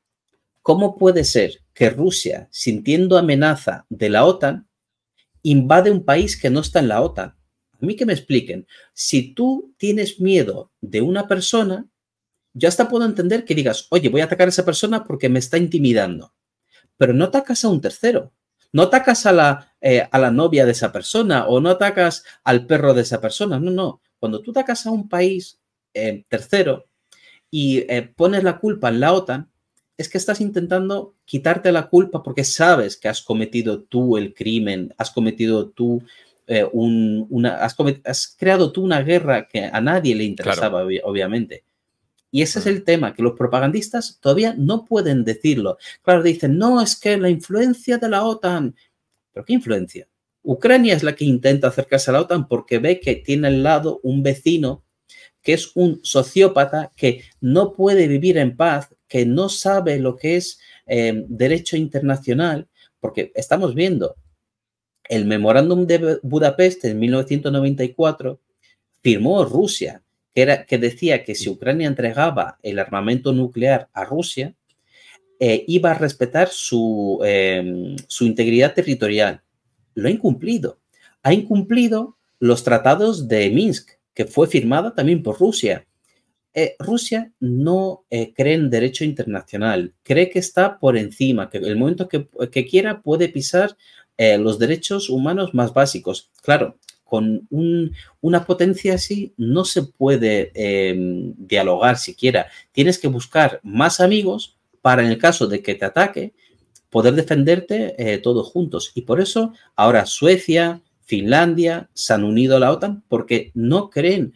cómo puede ser que Rusia, sintiendo amenaza de la OTAN, invade un país que no está en la OTAN. A mí que me expliquen, si tú tienes miedo de una persona, yo hasta puedo entender que digas, oye, voy a atacar a esa persona porque me está intimidando, pero no atacas a un tercero, no atacas a la, eh, a la novia de esa persona o no atacas al perro de esa persona, no, no. Cuando tú atacas a un país eh, tercero y eh, pones la culpa en la OTAN, es que estás intentando quitarte la culpa porque sabes que has cometido tú el crimen, has cometido tú eh, un, una, has, comet has creado tú una guerra que a nadie le interesaba, claro. ob obviamente. Y ese es el tema, que los propagandistas todavía no pueden decirlo. Claro, dicen, no, es que la influencia de la OTAN. ¿Pero qué influencia? Ucrania es la que intenta acercarse a la OTAN porque ve que tiene al lado un vecino que es un sociópata que no puede vivir en paz, que no sabe lo que es eh, derecho internacional, porque estamos viendo el memorándum de Budapest en mil novecientos noventa y cuatro, firmó Rusia, que, era, que decía que si Ucrania entregaba el armamento nuclear a Rusia, eh, iba a respetar su, eh, su integridad territorial. Lo ha incumplido. Ha incumplido los tratados de Minsk, que fue firmada también por Rusia. Eh, Rusia no eh, cree en derecho internacional, cree que está por encima, que el momento que, que quiera puede pisar eh, los derechos humanos más básicos. Claro, con un, una potencia así no se puede eh, dialogar siquiera. Tienes que buscar más amigos para, en el caso de que te ataque, poder defenderte eh, todos juntos. Y por eso ahora Suecia, Finlandia se han unido a la OTAN porque no creen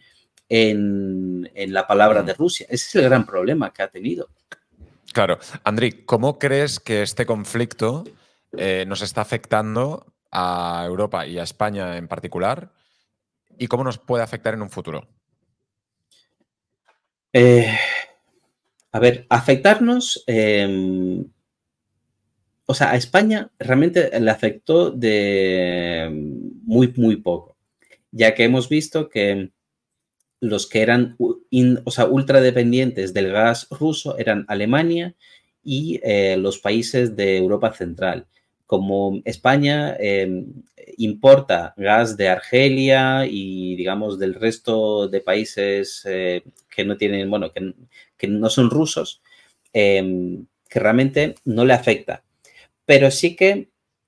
en, en la palabra de Rusia. Ese es el gran problema que ha tenido. Claro. Andriy, ¿cómo crees que este conflicto eh, nos está afectando a Europa y a España en particular? ¿Y cómo nos puede afectar en un futuro? Eh, a ver, afectarnos... Eh, o sea, a España realmente le afectó de muy, muy poco, ya que hemos visto que los que eran in, o sea, ultradependientes del gas ruso eran Alemania y eh, los países de Europa Central. Como España eh, importa gas de Argelia y, digamos, del resto de países eh, que no tienen, bueno, que, que no son rusos, eh, que realmente no le afecta. Pero sí que,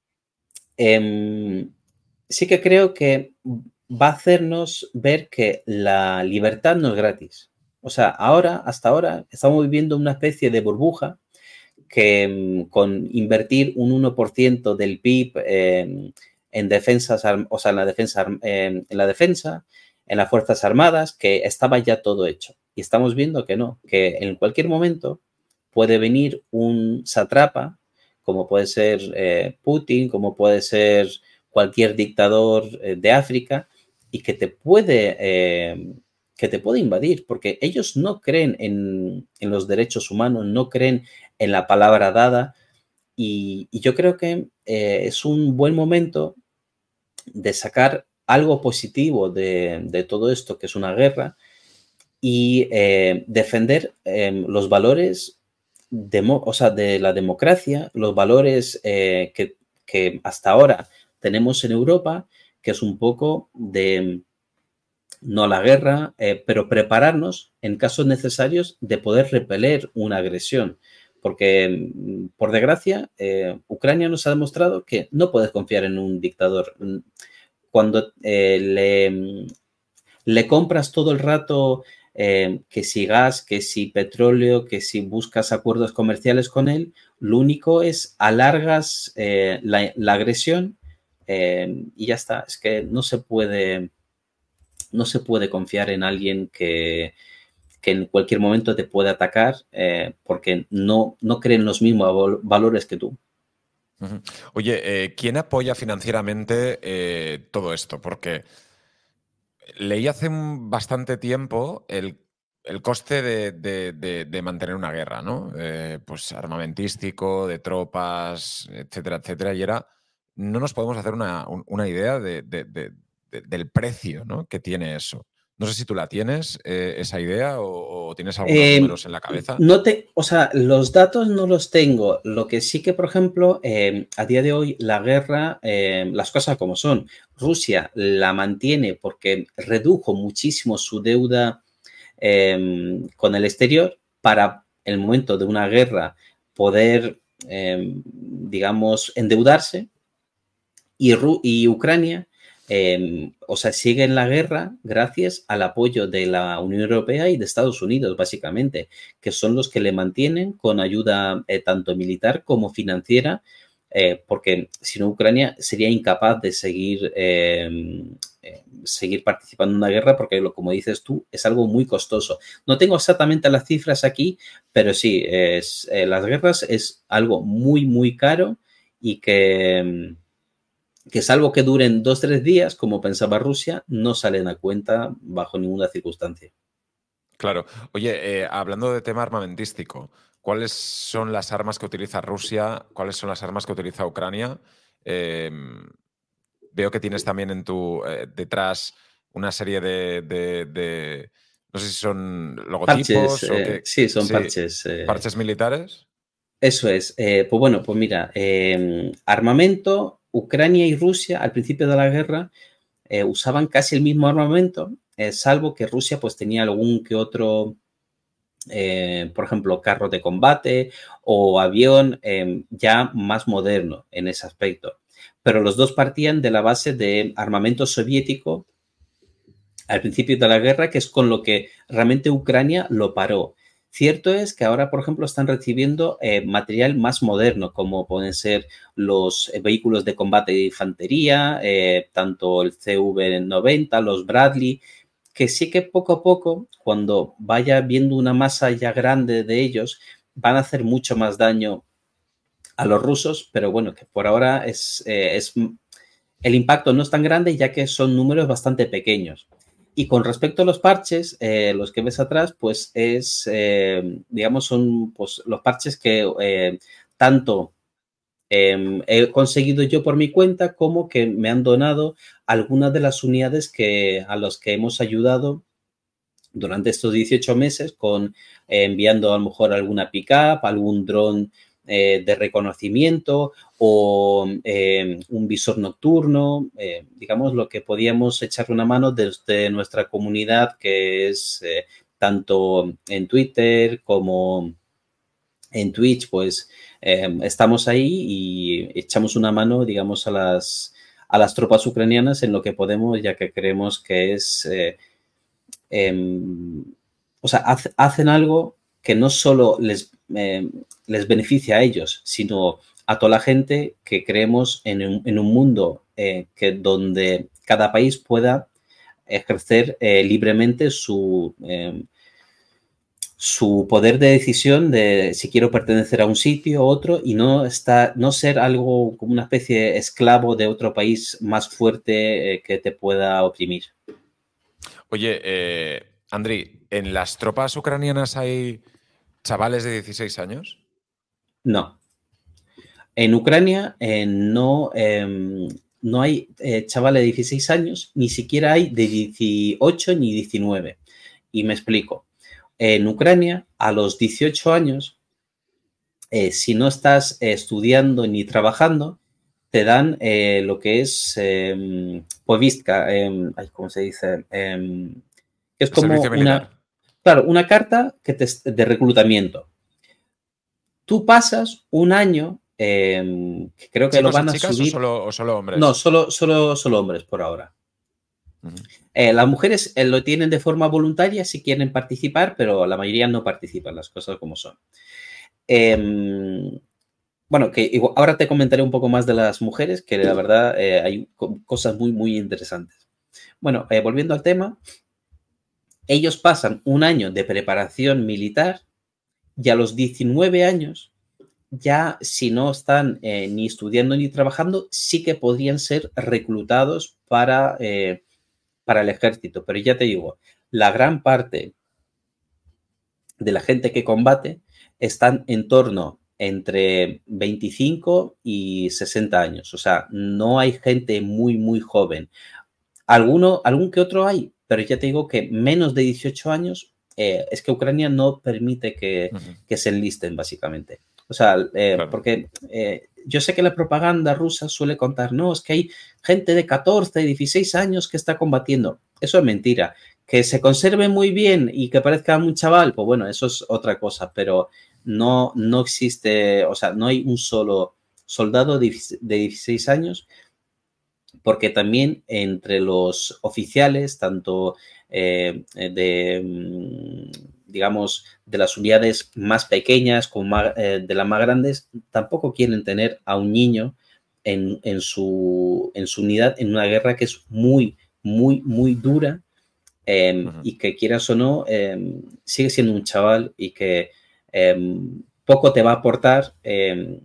eh, sí que creo que va a hacernos ver que la libertad no es gratis. O sea, ahora, hasta ahora, estamos viviendo una especie de burbuja que con invertir un uno por ciento del P I B eh, en defensas, o sea, en la defensa, eh, en la defensa, en las Fuerzas Armadas, que estaba ya todo hecho. Y estamos viendo que no, que en cualquier momento puede venir un satrapa, como puede ser eh, Putin, como puede ser cualquier dictador eh, de África, y que te puede, eh, que te puede invadir, porque ellos no creen en, en, los derechos humanos, no creen en la palabra dada, y, y yo creo que eh, es un buen momento de sacar algo positivo de, de todo esto, que es una guerra, y eh, defender eh, los valores demo, o sea, de la democracia, los valores eh, que, que hasta ahora tenemos en Europa, que es un poco de no la guerra, eh, pero prepararnos en casos necesarios de poder repeler una agresión. Porque, por desgracia, eh, Ucrania nos ha demostrado que no puedes confiar en un dictador. Cuando eh, le, le compras todo el rato eh, que si gas, que si petróleo, que si buscas acuerdos comerciales con él, lo único es alargas eh, la, la agresión eh, y ya está. Es que no se puede... No se puede confiar en alguien que, que en cualquier momento te puede atacar eh, porque no, no creen los mismos valores que tú. Uh-huh. Oye, eh, ¿quién apoya financieramente eh, todo esto? Porque leí hace un bastante tiempo el el coste de, de, de, de mantener una guerra, ¿no? Eh, pues armamentístico, de tropas, etcétera, etcétera. Y era, no nos podemos hacer una, una idea de, de, de, del precio, ¿no?, que tiene eso. No sé si tú la tienes, eh, esa idea, o, o tienes algunos Eh, números en la cabeza. no te, o sea, los datos no los tengo. Lo que sí que, por ejemplo, eh, a día de hoy la guerra, eh, las cosas como son, Rusia la mantiene porque redujo muchísimo su deuda eh, con el exterior para el momento de una guerra poder, eh, digamos, endeudarse. Y, Ru y Ucrania, eh, o sea, sigue en la guerra gracias al apoyo de la Unión Europea y de Estados Unidos, básicamente, que son los que le mantienen con ayuda eh, tanto militar como financiera, eh, porque si no, Ucrania sería incapaz de seguir, eh, eh, seguir participando en una guerra, porque, lo, como dices tú, es algo muy costoso. No tengo exactamente las cifras aquí, pero sí, es, eh, las guerras es algo muy, muy caro y que que salvo que duren dos o tres días, como pensaba Rusia, no salen a cuenta bajo ninguna circunstancia. Claro. Oye, eh, hablando de tema armamentístico, ¿cuáles son las armas que utiliza Rusia? ¿Cuáles son las armas que utiliza Ucrania? Eh, veo que tienes también en tu eh, detrás una serie de, de, de, no sé si son Parches, logotipos o eh, qué. sí, son Sí, parches. Eh, parches militares. eso es. Eh, pues bueno, pues mira, eh, armamento, Ucrania y Rusia al principio de la guerra eh, usaban casi el mismo armamento, eh, salvo que Rusia pues tenía algún que otro, eh, por ejemplo, carro de combate o avión eh, ya más moderno en ese aspecto. Pero los dos partían de la base de armamento soviético al principio de la guerra, que es con lo que realmente Ucrania lo paró. Cierto es que ahora, por ejemplo, están recibiendo eh, material más moderno, como pueden ser los eh, vehículos de combate de infantería, eh, tanto el C V noventa, los Bradley, que sí que poco a poco, cuando vaya viendo una masa ya grande de ellos, van a hacer mucho más daño a los rusos, pero bueno, que por ahora es, eh, es el impacto no es tan grande ya que son números bastante pequeños. Y con respecto a los parches, eh, los que ves atrás, pues es, eh, digamos, son pues, los parches que eh, tanto eh, he conseguido yo por mi cuenta como que me han donado algunas de las unidades que, a los que hemos ayudado durante estos dieciocho meses con eh, enviando a lo mejor alguna pick-up, algún dron eh, de reconocimiento o eh, un visor nocturno, eh, digamos lo que podíamos echar una mano desde nuestra comunidad que es eh, tanto en Twitter como en Twitch, pues eh, estamos ahí y echamos una mano, digamos, a las, a las tropas ucranianas en lo que podemos, ya que creemos que es... Eh, eh, o sea, hace, hacen algo que no solo les, eh, les beneficia a ellos, sino a toda la gente que creemos en un, en un mundo eh, que donde cada país pueda ejercer eh, libremente su, eh, su poder de decisión de si quiero pertenecer a un sitio u otro y no, está, no ser algo como una especie de esclavo de otro país más fuerte eh, que te pueda oprimir. Oye, eh, Andri, ¿en las tropas ucranianas hay chavales de dieciséis años? No. En Ucrania eh, no, eh, no hay eh, chavales de dieciséis años, ni siquiera hay de dieciocho ni diecinueve. Y me explico. En Ucrania, a los dieciocho años, eh, si no estás eh, estudiando ni trabajando, te dan eh, lo que es eh, povistka, eh, ¿cómo se dice? Eh, es El como servicio una, militar. claro, una carta que te, de reclutamiento. Tú pasas un año, eh, que creo que lo ¿Chicos y van a chicas o subir. solo, o solo No, hombres? solo, solo, solo hombres por ahora. Uh-huh. Eh, las mujeres eh, lo tienen de forma voluntaria si quieren participar, pero la mayoría no participan, las cosas como son. Eh, bueno, que igual, ahora te comentaré un poco más de las mujeres, que la verdad eh, hay co cosas muy, muy interesantes. Bueno, eh, volviendo al tema, ellos pasan un año de preparación militar y a los diecinueve años ya si no están eh, ni estudiando ni trabajando, sí que podrían ser reclutados para, eh, para el ejército. Pero ya te digo, la gran parte de la gente que combate están en torno entre veinticinco y sesenta años. O sea, no hay gente muy, muy joven. Alguno, algún que otro hay, pero ya te digo que menos de dieciocho años eh, es que Ucrania no permite que, Ujú. que se enlisten, básicamente. O sea, eh, Claro. porque eh, yo sé que la propaganda rusa suele contar, no, es que hay gente de catorce, dieciséis años que está combatiendo. Eso es mentira. Que se conserve muy bien y que parezca un chaval, pues bueno, eso es otra cosa, pero no, no existe, o sea, no hay un solo soldado de dieciséis años, porque también entre los oficiales, tanto eh, de, mm, digamos, de las unidades más pequeñas como más, eh, de las más grandes, tampoco quieren tener a un niño en, en, su, en su unidad en una guerra que es muy, muy, muy dura, eh, Ujú. y que quieras o no, eh, sigue siendo un chaval y que eh, poco te va a aportar eh,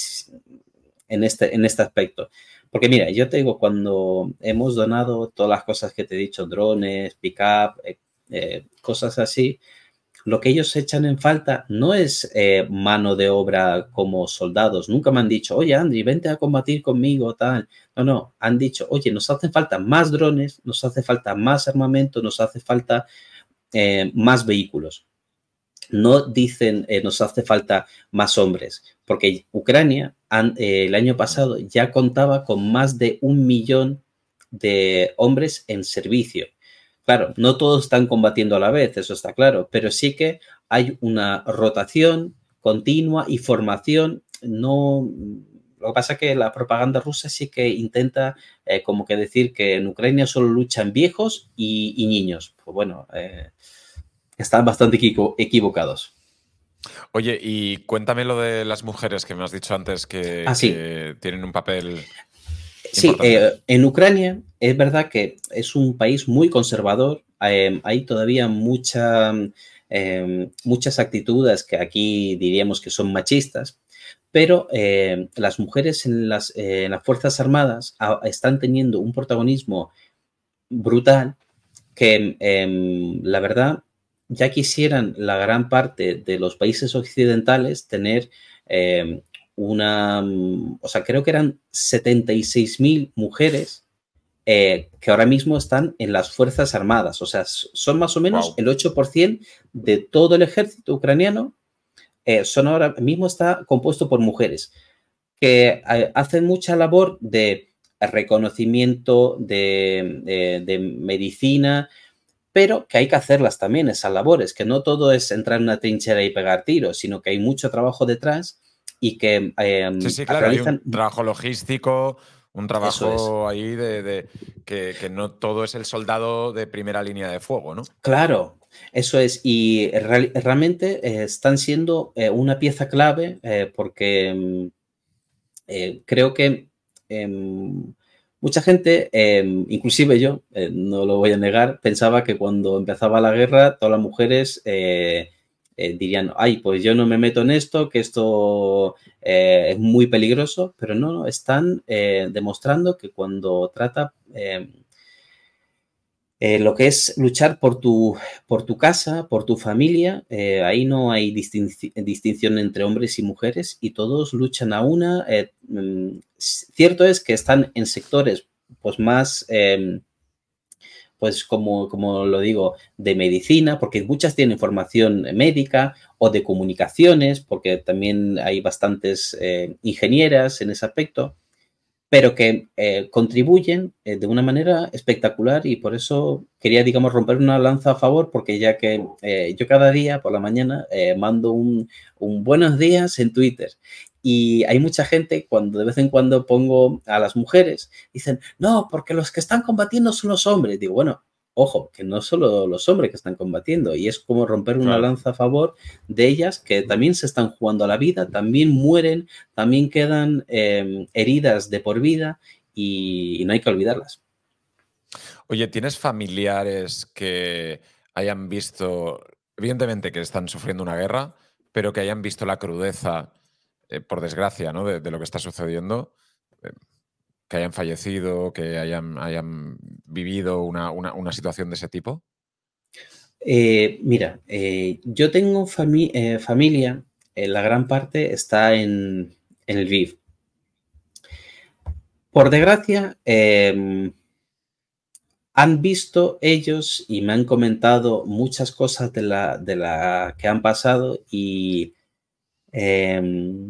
en este, en este aspecto. Porque mira, yo te digo, cuando hemos donado todas las cosas que te he dicho, drones, pick-up, eh, eh, cosas así, lo que ellos echan en falta no es eh, mano de obra como soldados. Nunca me han dicho, oye, Andy, vente a combatir conmigo, tal. No, no, han dicho, oye, nos hacen falta más drones, nos hace falta más armamento, nos hace falta eh, más vehículos. No dicen eh, nos hace falta más hombres, porque Ucrania an, eh, el año Ujú. pasado ya contaba con más de un millón de hombres en servicio. Claro, no todos están combatiendo a la vez, eso está claro, pero sí que hay una rotación continua y formación. No, lo que pasa es que la propaganda rusa sí que intenta eh, como que decir que en Ucrania solo luchan viejos y, y niños. Pues bueno, eh, están bastante equivo equivocados. Oye, y cuéntame lo de las mujeres que me has dicho antes Ah, que, sí. que tienen un papel Sí, importante. eh, en Ucrania es verdad que es un país muy conservador. Eh, hay todavía mucha, eh, muchas actitudes que aquí diríamos que son machistas, pero eh, las mujeres en las, eh, en las Fuerzas Armadas a, están teniendo un protagonismo brutal que eh, la verdad ya quisieran la gran parte de los países occidentales tener eh, una, o sea, creo que eran setenta y seis mil mujeres eh, que ahora mismo están en las Fuerzas Armadas, o sea, son más o menos Wow. el ocho por ciento de todo el ejército ucraniano, eh, son ahora mismo está compuesto por mujeres que eh, hacen mucha labor de reconocimiento, de, de, de medicina, pero que hay que hacerlas también, esas labores, que no todo es entrar en una trinchera y pegar tiros, sino que hay mucho trabajo detrás y que Sí, eh, sí, claro, hay un realizan trabajo logístico, un eso es. trabajo ahí de, de- que, que no todo es el soldado de primera línea de fuego, ¿no? Claro, eso es. Y real, realmente eh, están siendo eh, una pieza clave eh, porque mm, eh, creo que eh, mucha gente, eh, inclusive yo, eh, no lo voy a negar, pensaba que cuando empezaba la guerra todas las mujeres eh, eh, dirían, ay, pues yo no me meto en esto, que esto eh, es muy peligroso, pero no, no están eh, demostrando que cuando trata eh, eh, lo que es luchar por tu, por tu casa, por tu familia, eh, ahí no hay distinci distinción entre hombres y mujeres y todos luchan a una. Eh, mm, cierto es que están en sectores pues más, eh, pues como, como lo digo, de medicina, porque muchas tienen formación médica o de comunicaciones, porque también hay bastantes eh, ingenieras en ese aspecto, pero que eh, contribuyen eh, de una manera espectacular y por eso quería, digamos, romper una lanza a favor, porque ya que eh, yo cada día por la mañana eh, mando un, un, buenos días en Twitter y hay mucha gente cuando de vez en cuando pongo a las mujeres, dicen, no, porque los que están combatiendo son los hombres. Digo, bueno, ojo, que no solo los hombres que están combatiendo y es como romper una Claro. lanza a favor de ellas que también se están jugando a la vida, también mueren, también quedan eh, heridas de por vida y, y, no hay que olvidarlas. Oye, ¿tienes familiares que hayan visto, evidentemente que están sufriendo una guerra, pero que hayan visto la crudeza, eh, por desgracia, ¿no? de, de lo que está sucediendo? Eh, que hayan fallecido, que hayan, hayan vivido una, una, una situación de ese tipo. Eh, mira, eh, yo tengo fami- eh, familia, eh, la gran parte está en, en el Lviv. Por desgracia, eh, han visto ellos y me han comentado muchas cosas de la, de la que han pasado y, eh,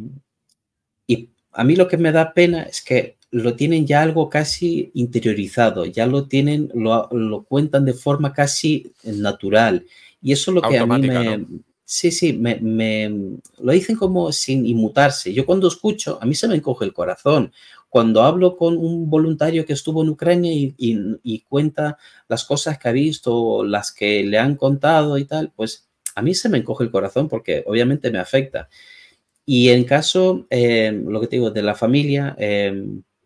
y a mí lo que me da pena es que lo tienen ya algo casi interiorizado, ya lo tienen, lo, lo cuentan de forma casi natural. Y eso es lo que a mí Automática, ¿no? me, sí, sí, me, me, lo dicen como sin inmutarse. Yo cuando escucho, a mí se me encoge el corazón. Cuando hablo con un voluntario que estuvo en Ucrania y, y, y cuenta las cosas que ha visto, las que le han contado y tal, pues a mí se me encoge el corazón porque obviamente me afecta. Y en caso, eh, lo que te digo, de la familia, eh,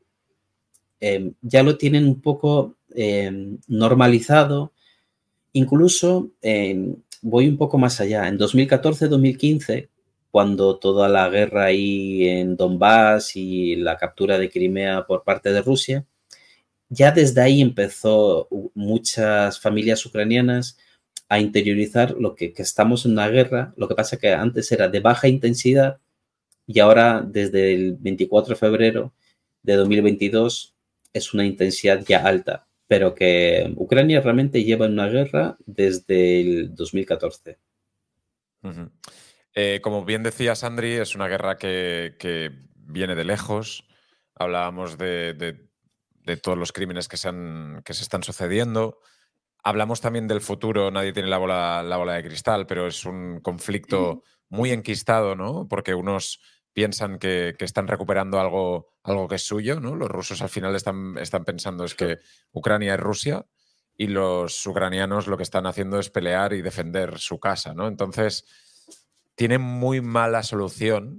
eh, ya lo tienen un poco eh, normalizado. Incluso eh, voy un poco más allá. En dos mil catorce, dos mil quince, cuando toda la guerra ahí en Donbass y la captura de Crimea por parte de Rusia, ya desde ahí empezó muchas familias ucranianas a interiorizar lo que, que estamos en una guerra. Lo que pasa que antes era de baja intensidad y ahora desde el veinticuatro de febrero de dos mil veintidós es una intensidad ya alta, pero que Ucrania realmente lleva en una guerra desde el dos mil catorce. Ujú. Eh, como bien decía Sandri, es una guerra que, que viene de lejos. Hablábamos de, de- de todos los crímenes que se, han- que se están sucediendo. Hablamos también del futuro, nadie tiene la bola, la bola de cristal, pero es un conflicto muy enquistado, ¿no? Porque unos piensan que, que están recuperando algo, algo que es suyo, ¿no? Los rusos al final están, están pensando es que Ucrania es Rusia y los ucranianos lo que están haciendo es pelear y defender su casa, ¿no? Entonces, tiene muy mala solución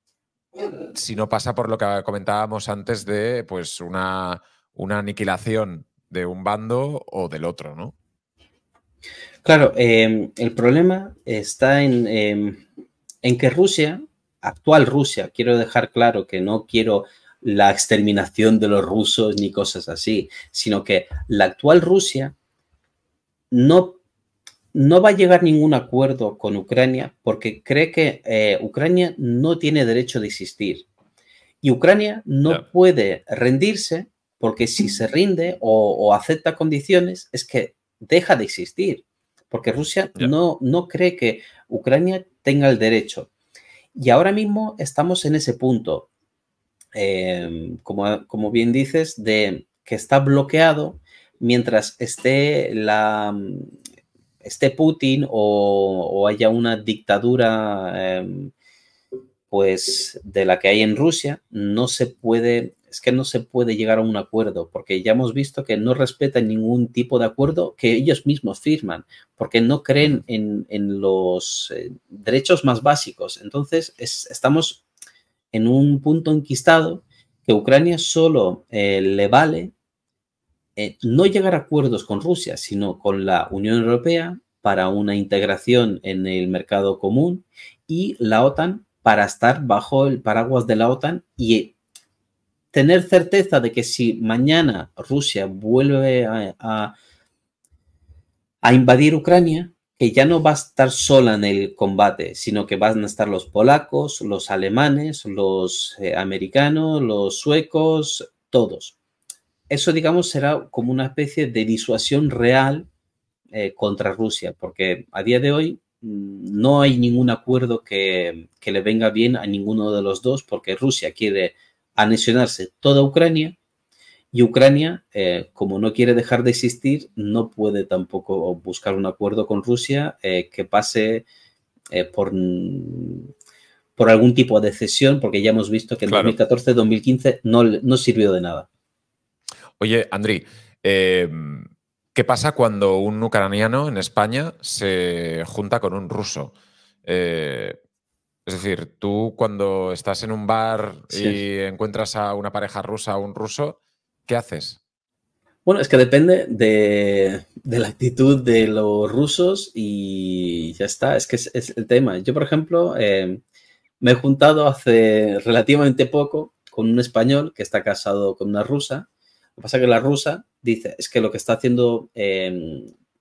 si no pasa por lo que comentábamos antes de pues una, una aniquilación de un bando o del otro, ¿no? Claro, eh, el problema está en, eh, en que Rusia, actual Rusia, quiero dejar claro que no quiero la exterminación de los rusos ni cosas así, sino que la actual Rusia no no va a llegar a ningún acuerdo con Ucrania porque cree que eh, Ucrania no tiene derecho de existir. Y Ucrania no Ya. puede rendirse porque si se rinde o, o acepta condiciones es que deja de existir. Porque Rusia Ya. no, no cree que Ucrania tenga el derecho. Y ahora mismo estamos en ese punto, eh, como, como bien dices, de que está bloqueado mientras esté la, esté Putin o, o haya una dictadura eh, pues de la que hay en Rusia, no se puede, es que no se puede llegar a un acuerdo, porque ya hemos visto que no respetan ningún tipo de acuerdo que ellos mismos firman, porque no creen Ujú. en, en los eh, derechos más básicos. Entonces, es, estamos en un punto enquistado que Ucrania solo eh, le vale eh, no llegar a acuerdos con Rusia, sino con la Unión Europea para una integración en el mercado común y la OTAN para estar bajo el paraguas de la OTAN y tener certeza de que si mañana Rusia vuelve a, a, a invadir Ucrania, que ya no va a estar sola en el combate, sino que van a estar los polacos, los alemanes, los eh, americanos, los suecos, todos. Eso, digamos, será como una especie de disuasión real eh, contra Rusia, porque a día de hoy mmm, no hay ningún acuerdo que, que, le venga bien a ninguno de los dos, porque Rusia quiere anexionarse toda Ucrania y Ucrania, eh, como no quiere dejar de existir, no puede tampoco buscar un acuerdo con Rusia eh, que pase eh, por, por algún tipo de cesión, porque ya hemos visto que en Claro. dos mil catorce dos mil quince no, no sirvió de nada. Oye, Andri, eh, ¿qué pasa cuando un ucraniano en España se junta con un ruso? Eh, es decir, tú cuando estás en un bar Sí. y encuentras a una pareja rusa o un ruso, ¿qué haces? Bueno, es que depende de, de, la actitud de los rusos y ya está, es que es, es el tema. Yo, por ejemplo, eh, me he juntado hace relativamente poco con un español que está casado con una rusa. Lo que pasa es que la rusa dice, es que lo que está haciendo eh,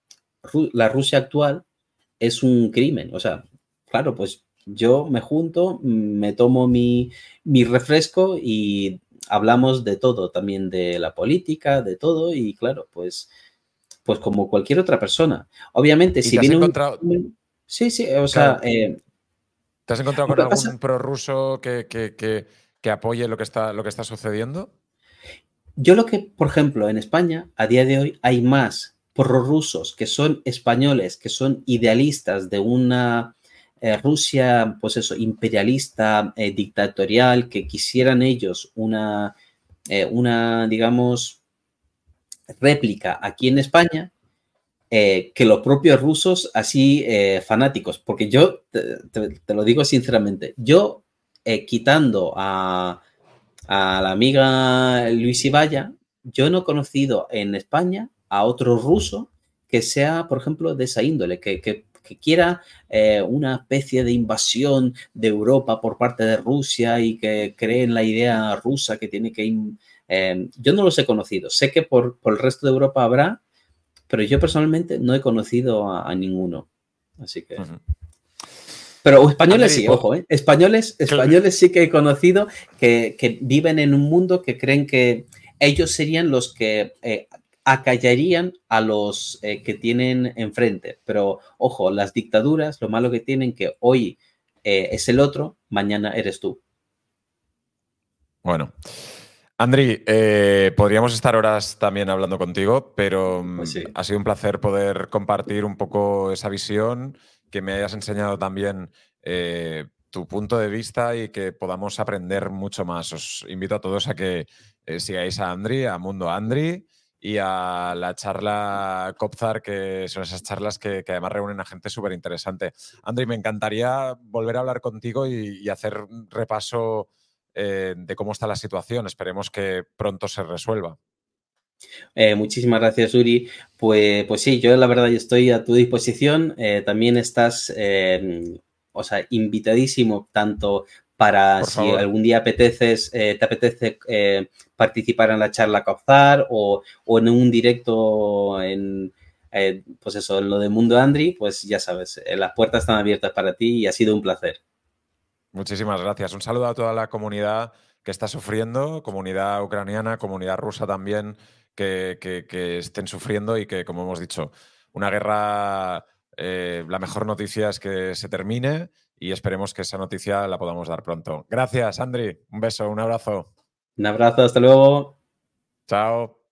la Rusia actual es un crimen. O sea, claro, pues yo me junto, me tomo mi, mi refresco y hablamos de todo, también de la política, de todo, y claro, pues, pues como cualquier otra persona. Obviamente, ¿Y si te has viene encontrado, un... Sí, sí, o sea, claro, eh, te has encontrado lo con que pasa, algún prorruso que, que, que, que apoye lo que está, lo que está sucediendo? yo lo que, por ejemplo, en España, a día de hoy, hay más prorrusos que son españoles, que son idealistas de una eh, Rusia, pues eso, imperialista, eh, dictatorial, que quisieran ellos una, eh, una, digamos, réplica aquí en España, eh, que los propios rusos así eh, fanáticos. Porque yo, te, te, te, lo digo sinceramente, yo eh, quitando a, a la amiga Luis Ibaya, yo no he conocido en España a otro ruso que sea, por ejemplo, de esa índole, que, que, que quiera eh, una especie de invasión de Europa por parte de Rusia y que cree en la idea rusa que tiene que... Eh, yo no los he conocido. Sé que por, por el resto de Europa habrá, pero yo personalmente no he conocido a, a ninguno. Así que... Uh-huh. Pero españoles Andri, sí, ojo, ¿eh? Españoles, españoles sí que he conocido que, que viven en un mundo que creen que ellos serían los que eh, acallarían a los eh, que tienen enfrente. Pero ojo, las dictaduras, lo malo que tienen que hoy eh, es el otro, mañana eres tú. Bueno, Andri, eh, podríamos estar horas también hablando contigo, pero Pues mm, sí. ha sido un placer poder compartir un poco esa visión, que me hayas enseñado también eh, tu punto de vista y que podamos aprender mucho más. Os invito a todos a que eh, sigáis a Andri, a Mundo Andri y a la charla Copzar, que son esas charlas que, que además reúnen a gente súper interesante. Andri, me encantaría volver a hablar contigo y, y hacer un repaso Eh, de cómo está la situación. Esperemos que pronto se resuelva. Eh, muchísimas gracias, Uri. Pues, pues sí, yo la verdad estoy a tu disposición. Eh, también estás, eh, o sea, invitadísimo tanto para Por si favor. algún día apeteces, eh, te apetece eh, participar en la charla COPZAR o, o en un directo en, eh, pues eso, en lo de Mundo Andri, pues ya sabes, eh, las puertas están abiertas para ti y ha sido un placer. Muchísimas gracias. Un saludo a toda la comunidad que está sufriendo, comunidad ucraniana, comunidad rusa también, que, que, que estén sufriendo y que, como hemos dicho, una guerra, eh, la mejor noticia es que se termine y esperemos que esa noticia la podamos dar pronto. Gracias, Andri. Un beso, un abrazo. Un abrazo, hasta luego. Chao.